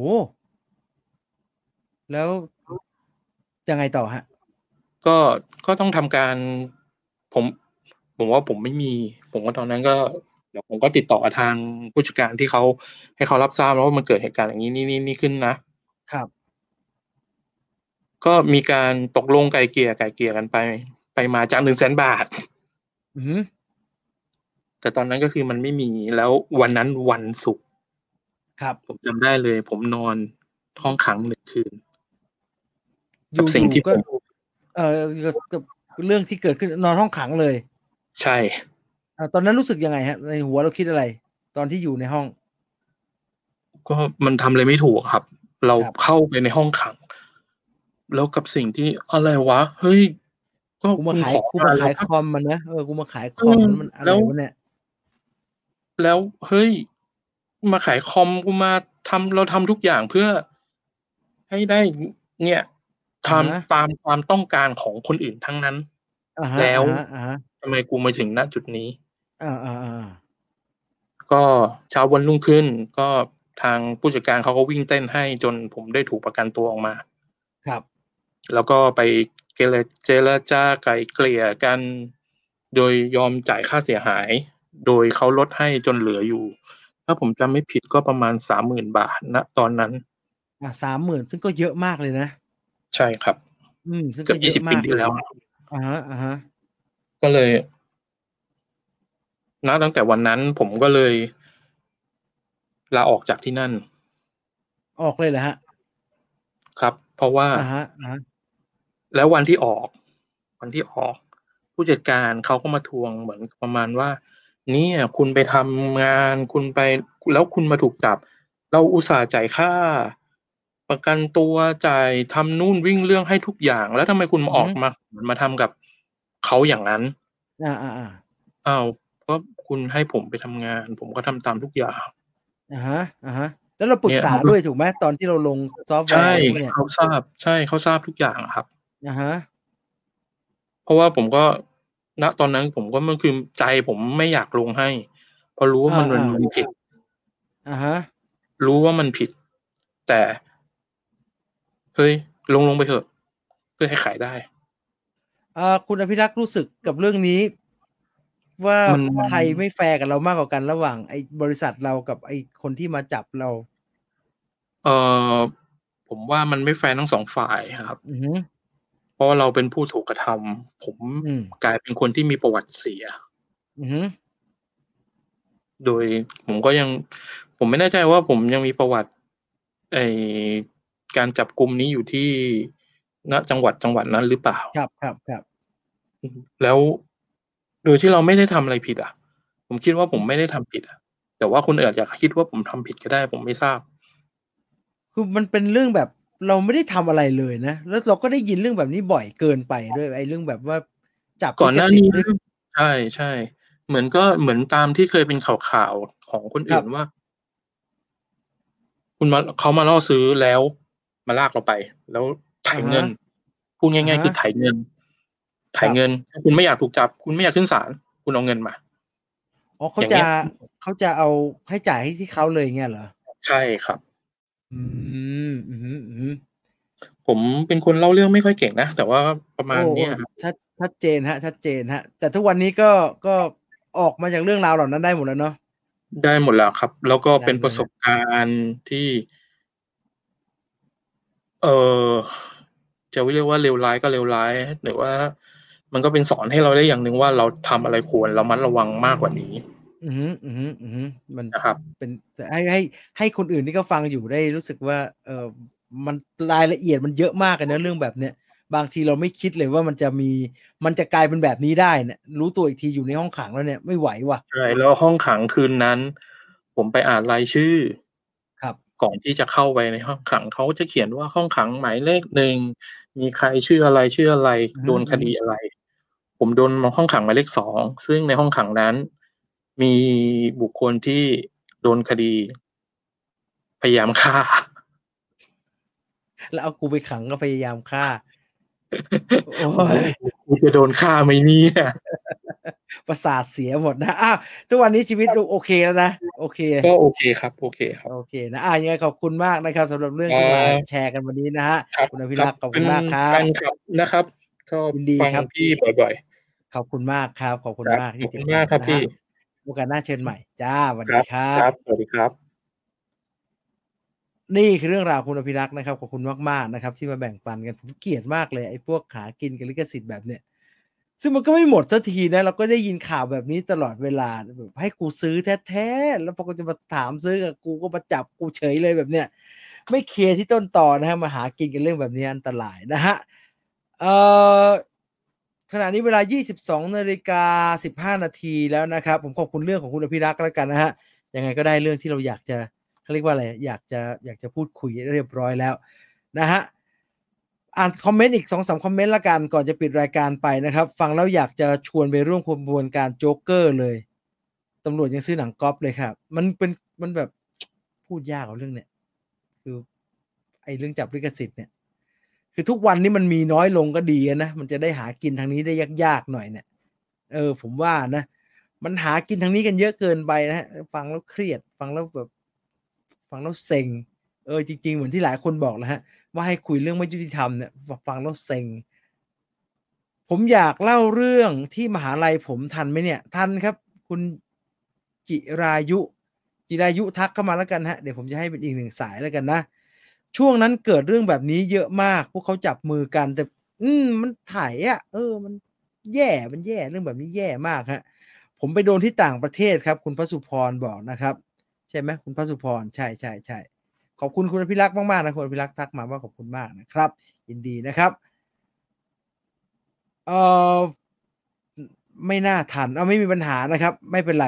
แล้วยังไงต่อครับก็ก็ต้องทำการผมผมว่าผมไม่มีผมก็ตอนนั้นก็เดี๋ยวผมก็ติดต่อกับทางผู้จัดการที่เขาให้เขารับทราบแล้วว่ามันเกิดเหตุการณ์อย่างงี้ๆๆขึ้นนะครับก็มีการตกลงไกล่เกลี่ยกันไปมาจาก100,000 บาทอือฮึแต่ตอนนั้นก็คือมันไม่มีแล้ววันนั้นวันศุกร์ครับผมจำได้เลยผมนอนห้องขัง1คืนอกับสิ่งยู่ๆก็ที่ผมกับเรื่องที่เกิดขึ้นนอนห้องขังเลยใช่ตอนนั้นรู้สึกยังไงครับในหัวเราคิดอะไรตอนที่อยู่ในห้องก็มันทำอะไรไม่ถูกอะครับเราครับเข้าไปในห้องขังแล้วกับสิ่งที่อะไรวะเฮ้ยก็คุณขอกูมาขายคมาแล้วก็อมอะนะกูมาขายคเอออมแล้วมันอะไรแล้ววะเนี่ยแล้วเฮ้ยมาขายคอมกูมาเราทำทุกอย่างเพื่อให้ได้เนี่ยอะฮะทำตามความต้องการของคนอื่นทั้งนั้นอะฮะแล้วๆๆทำไมกูมาถึงณจุดนี้อาๆๆๆก็เช้าวันรุ่งขึ้นก็ทางผู้จัดการเขาก็วิ่งเต้นให้จนผมได้ถูกประกันตัวออกมาครับแล้วก็ไปเจรจาไกล่เกลี่ยกันโดยยอมจ่ายค่าเสียหายโดยเขาลดให้จนเหลืออยู่ถ้าผมจำไม่ผิดก็ประมาณ30,000 บาทณตอนนั้น 30,000ซึ่งก็เยอะมากเลยนะใช่ครับซึ่งเกือบก็เยอะ 20ปีมากเลยที่แล้วอะฮะๆก็เลยณตั้งแต่วันนั้นผมก็เลยลาออกจากที่นั่นออกเลยเหรอครับครับเพราะว่าอะฮะๆแล้ววันที่ออกผู้จัดการเขาก็มาทวงเหมือนประมาณว่าเนี่ยคุณไปทำงานคุณไปแล้วคุณมาถูกจับเราอุตส่าห์จ่ายค่าประกันตัวจ่ายทำนู่นวิ่งเรื่องให้ทุกอย่างแล้วทำไมคุณอือฮึมาออกมาเหมือนมาทำกับเขาอย่างนั้นอาๆๆอ้าวก็คุณให้ผมไปทำงานผมก็ทำตามทุกอย่างอะฮะแล้วเราปรึกษาเนี่ยมันก็ด้วยถูกไหมตอนที่เราลงซอฟต์แวใช่ร์อะไรพวกเนี้ยเขาทราบใช่เขาทราบทุกอย่างอะครับอะฮะเพราะว่าผมก็ณตอนนั้นผมก็มันคือใจผมไม่อยากลงให้เพราะรู้ว่าอามันผิดๆอะฮะรู้ว่ามันผิดแต่เฮ้ยลงไปเถอะเพื่อให้ขายได้คุณอภิรักษ์รู้สึกกับเรื่องนี้ว่ามันใครไม่แฟร์กับเรามากกว่ากันระหว่างไอ้บริษัทเรากับไอ้คนที่มาจับเราเอ่อผมว่ามันไม่แฟร์ทั้ง2ฝ่ายอะครับอือฮึเพราะว่าเราเป็นผู้ถูกกระทำผมอืมกลายเป็นคนที่มีประวัติเสียอือฮึโดยผมก็ยังผมไม่แน่ใจว่าผมยังมีประวัติไอ้การจับกุมนี้อยู่ที่ณจังหวัดนั้นหรือเปล่าครับๆๆอือฮึแล้วโดยที่เราไม่ได้ทำอะไรผิดอะผมคิดว่าผมไม่ได้ทำผิดอะแต่ว่าคนอื่นอาจจะคิดว่าผมทำผิดก็ได้ผมไม่ทราบคือมันเป็นเรื่องแบบเราไม่ได้ทำอะไรเลยนะแล้วเราก็ได้ยินเรื่องแบบนี้บ่อยเกินไปด้วยไอ้เรื่องแบบว่าจับลิก่อนหน้านี้ขสิทธิ์ด้วยใช่ๆเหมือนตามที่เคยเป็นข่าวๆของคนครับอื่นว่าเขามาล่อซื้อแล้วมาลากเราไปแล้วไถอะฮะเงินพูดอะง่ายๆฮะคือไถเงินไถครับเงินถ้าคุณไม่อยากถูกจับคุณไม่อยากขึ้นศาลคุณเอาเงินมาอ๋ออย่างเงี้ยเขาจะเอาให้จ่ายให้ที่เขาเลยอย่างเงี้ยเหรอใช่ครับอืมอือฮึๆผมเป็นคนเล่าเรื่องไม่ค่อยเก่งนะแต่ว่าประโอ้มาณเนี้ยครับชัดเจนครับชัดเจนครับแต่ทุกวันนี้ก็ออกมาจากเรื่องราวเหล่านั้นได้หมดแล้วเนาะได้หมดแล้วครับแล้วก็ได้เป็นประสบหมดแล้วครับการณ์ที่เอ่อจะเรียกว่าเลวร้ายก็เลวร้ายหรือว่ามันก็เป็นสอนให้เราได้อย่างหนึ่งว่าเราทำอะไรควรระมัดระวังมากกว่านี้อือฮึอือฮึอือฮึมันนะครับเป็นให้คนอื่นที่เขาฟังอยู่ได้รู้สึกว่ามันรายละเอียดมันเยอะมากเลยนะเรื่องแบบเนี้ยบางทีเราไม่คิดเลยว่ามันจะกลายเป็นแบบนี้ได้เนี่ยรู้ตัวอีกทีอยู่ในห้องขังแล้วเนี่ยไม่ไหวว่ะใช่แล้วห้องขังคืนนั้นผมไปอ่านรายชื่อครับก่อนที่จะเข้าไปในห้องขังเขาจะเขียนว่าห้องขังหมายเลข1มีใครชื่ออะไรชื่ออะไรอือโดฮึอือฮึนคดีอะไรผมโดนห้องขังหมายเลข2ซึ่งในห้องขังนั้นมีบุคคลที่โดนคดีพยายามฆ่าแล้วเอากูไปขังก็พยายามฆ่าโอ้โอ้โฮยกูจะโดนฆ่าไหมเนี่ยประสาทเสียหมดนะอ้าวทุกวันนี้ชีวิตดูโอเคแล้วนะโอเคก็โอเคครับโอเคครับโอเคนะยังไงขอบคุณมากนะครับสำหรับเรื่องอ่ที่มาแชาร์กันวันนี้นะครับครับคุณอภิครับรักษ์ขอบเป็นคุณมากครัแฟนคบลับนะครับชอบยินดีครับฟังพี่บ่อยขอบคุณมากครับขอบๆครับคุณมากขอบคุณที่ติดตามนะครับมากครับพี่โอกาสหน้าเชิญใหม่จ้ะสวัสครับดีครับครับสวัสดีครับนี่คือเรื่องราวคุณอภิรักษ์นะครับขอบคุณมากๆนะครับที่มาแบ่งปันกันผมเกลียดมากเลยไอ้พวกหากินกับลิขสิทธิ์แบบเนี้ยซึ่งมันก็ไม่หมดสักทีนะเราก็ได้ยินข่าวแบบนี้ตลอดเวลาแบบให้กูซื้อแท้ๆแล้วพอกูจะมาถามซื้อกับกูก็มาจับกูเฉยเลยแบบเนี้ยไม่เคลียร์ที่ต้นตอนะครับมาหากินกันเรื่องแบบนี้อันตรายนะครับเอ่อขณะนี้เวลา 22:15 นาทีแล้วนะครับผมขอบคุณเรื่องของคุณอภิรักษ์แล้วกันนะครับยังไงก็ได้เรื่องที่เราอยากจะ เขาเรียกว่าอะไรอยากจะพูดคุยเรียบร้อยแล้วนะครับอ่านคอมเมนต์อีก2-3คอมเมนต์แล้วกันก่อนจะปิดรายการไปนะครับฟังแล้วอยากจะชวนไปร่วมขบวนการโจ๊กเกอร์เลยตำรวจยังซื้อหนังก๊อปเลยครับมันแบบพูดยากอะเรื่องเนี้ยคือไอ้เรื่องจับลิขสิทธิ์เนี่ยคือทุกวันนี้มันมีน้อยลงก็ดีอะนะมันจะได้หากินทางนี้ได้ยากๆหน่อยเนี่ยผมว่านะมันหากินทางนี้กันเยอะเกินไปนะครับฟังแล้วเครียดฟังแล้วแบบฟังแล้วเซ็ง จริงๆเหมือนที่หลายคนบอกแหละครับว่าให้คุยเรื่องไม่ยุติธรรมเนี่ยฟังแล้วเซ็งผมอยากเล่าเรื่องที่มหาลัยผมทันไหมเนี่ยทันครับคุณจิรายุจิรายุทักเข้ามาแล้วกันครับเดี๋ยวผมจะให้เป็นอีกหนึ่งสายแล้วกันนะช่วงนั้นเกิดเรื่องแบบนี้เยอะมากพวกเขาจับมือกันแต่มันไถอะมันแย่เรื่องแบบนี้แย่มากครับผมไปโดนที่ต่างประเทศครับคุณพสุพรบอกนะครับใช่ไหมคุณพสุพรใช่ๆๆ ขอบคุณคุณอภิรักษ์มากๆนะคุณอภิรักษ์ทักมาว่าขอบคุณมากนะครับยินดีนะครับเอ่อไม่น่าทันไม่มีปัญหานะครับไม่เป็นไร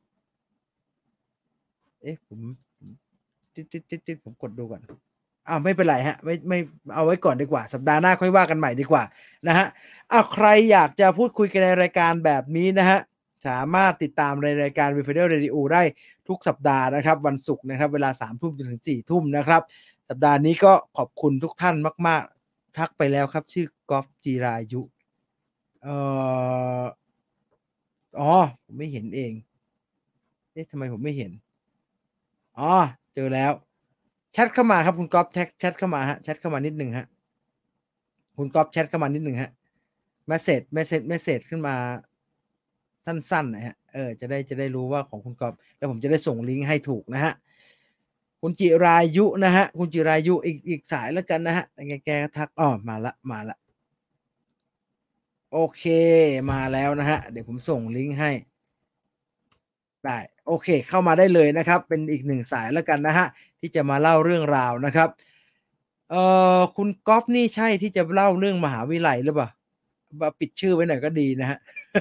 เอ๊ะผมติ๊ดๆๆๆผมกดดูก่อนไม่เป็นไรครับไม่เอาไว้ก่อนดีกว่าสัปดาห์หน้าค่อยว่ากันใหม่ดีกว่านะครับใครอยากจะพูดคุยกันในรายการแบบนี้นะครับสามารถติดตามในรายการ Vietnamese Radio ได้ทุกสัปดาห์นะครับวันศุกร์นะครับเวลา 3 ทุ่มจนถึง 4 ทุ่มนะครับสัปดาห์นี้ก็ขอบคุณทุกท่านมากๆทักไปแล้วครับชื่อก๊อฟจิรายุเอ่ออ๋อผมไม่เห็นเองเอ๊ะทำไมผมไม่เห็นอ๋อเจอแล้วแชตเข้ามาครับคุณก๊อฟแชตเข้ามาครับแชตเข้ามานิดหนึ่งครับคุณก๊อฟแชตเข้ามานิดหนึ่งครับเมสเซจขึ้นมาสั้นๆหน่อยครับจะได้รู้ว่าของคุณก๊อฟแล้วผมจะได้ส่งลิงก์ให้ถูกนะครับคุณจิรายุนะครับคุณจิรายุอีกสายแล้วกันนะครับแกทักมาแล้วโอเคมาแล้วนะครับเดี๋ยวผมส่งลิงก์ให้ได้โอเคเข้ามาได้เลยนะครับเป็นอีก1สายแล้วกันนะครับที่จะมาเล่าเรื่องราวนะครับคุณก๊อฟนี่ใช่ที่จะเล่าเรื่องมหาวิทยาลัยหรือเปล่าปิดชื่อไว้หน่อยก็ดีนะครับ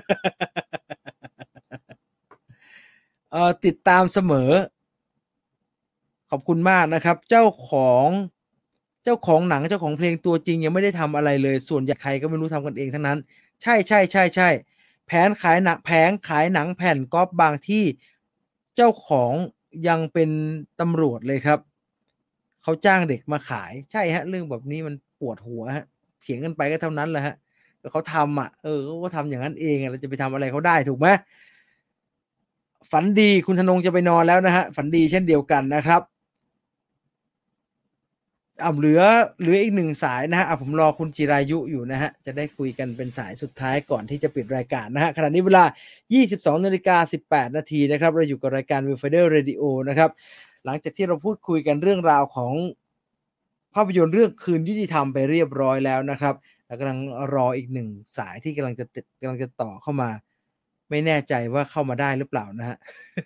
ติดตามเสมอขอบคุณมากนะครับเจ้าของหนังเจ้าของเพลงตัวจริงยังไม่ได้ทำอะไรเลยส่วนใหญ่ใครก็ไม่รู้ทำกันเองทั้งนั้นใช่ๆๆๆแผงขายหนังแผ่นก๊อปบางที่เจ้าของยังเป็นตำรวจเลยครับเขาจ้างเด็กมาขายใช่ครับเรื่องแบบนี้มันปวดหัวครับเถียงกันไปก็เท่านั้นแหละครับก็เขาทำอะเขาก็ทำอย่างนั้นเองอะเราจะไปทำอะไรเขาได้ถูกไหมฝันดีคุณธนงจะไปนอนแล้วนะครับฝันดีเช่นเดียวกันนะครับ เหลืออีก1สายนะครับผมรอคุณจิรายุอยู่นะครับจะได้คุยกันเป็นสายสุดท้ายก่อนที่จะปิดรายการนะครับขณะนี้เวลา 22:18 นาทีนะครับเราอยู่กับรายการ Vietnamese Radio นะครับหลังจากที่เราพูดคุยกันเรื่องราวของภาพยนตร์เรื่องคืนยุติธรรมไปเรียบร้อยแล้วนะครับเรากำลังรออีก1สายที่กำลังจะต่อเข้ามาไม่แน่ใจว่าเข้ามาได้หรือเปล่านะฮะ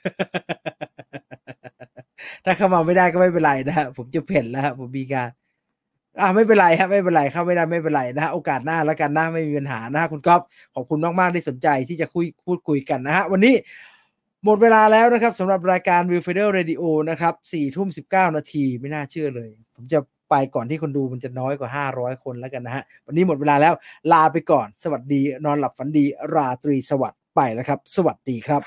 ถ้าเข้ามาไม่ได้ก็ไม่เป็นไรนะฮะผมจะเพ่นแล้วฮะผมมีการไม่เป็นไรครับไม่เป็นไรเข้าไม่ได้ไม่เป็นไรนะฮะโอกาสหน้าแล้วกันนะไม่มีปัญหานะฮะคุณก๊อฟขอบคุณมากๆที่สนใจที่จะพูดคุยกันนะฮะวันนี้หมดเวลาแล้วนะครับสำหรับรายการ Viewfinder Radio นะครับ4:19 นาทีไม่น่าเชื่อเลยผมจะไปก่อนที่คนดูมันจะน้อยกว่า500คนแล้วกันนะฮะวันนี้หมดเวลาแล้วลาไปก่อนสวัสดีนอนหลับฝันดีราตรีสวัสดิ์ไปแล้วครับสวัสดีครับ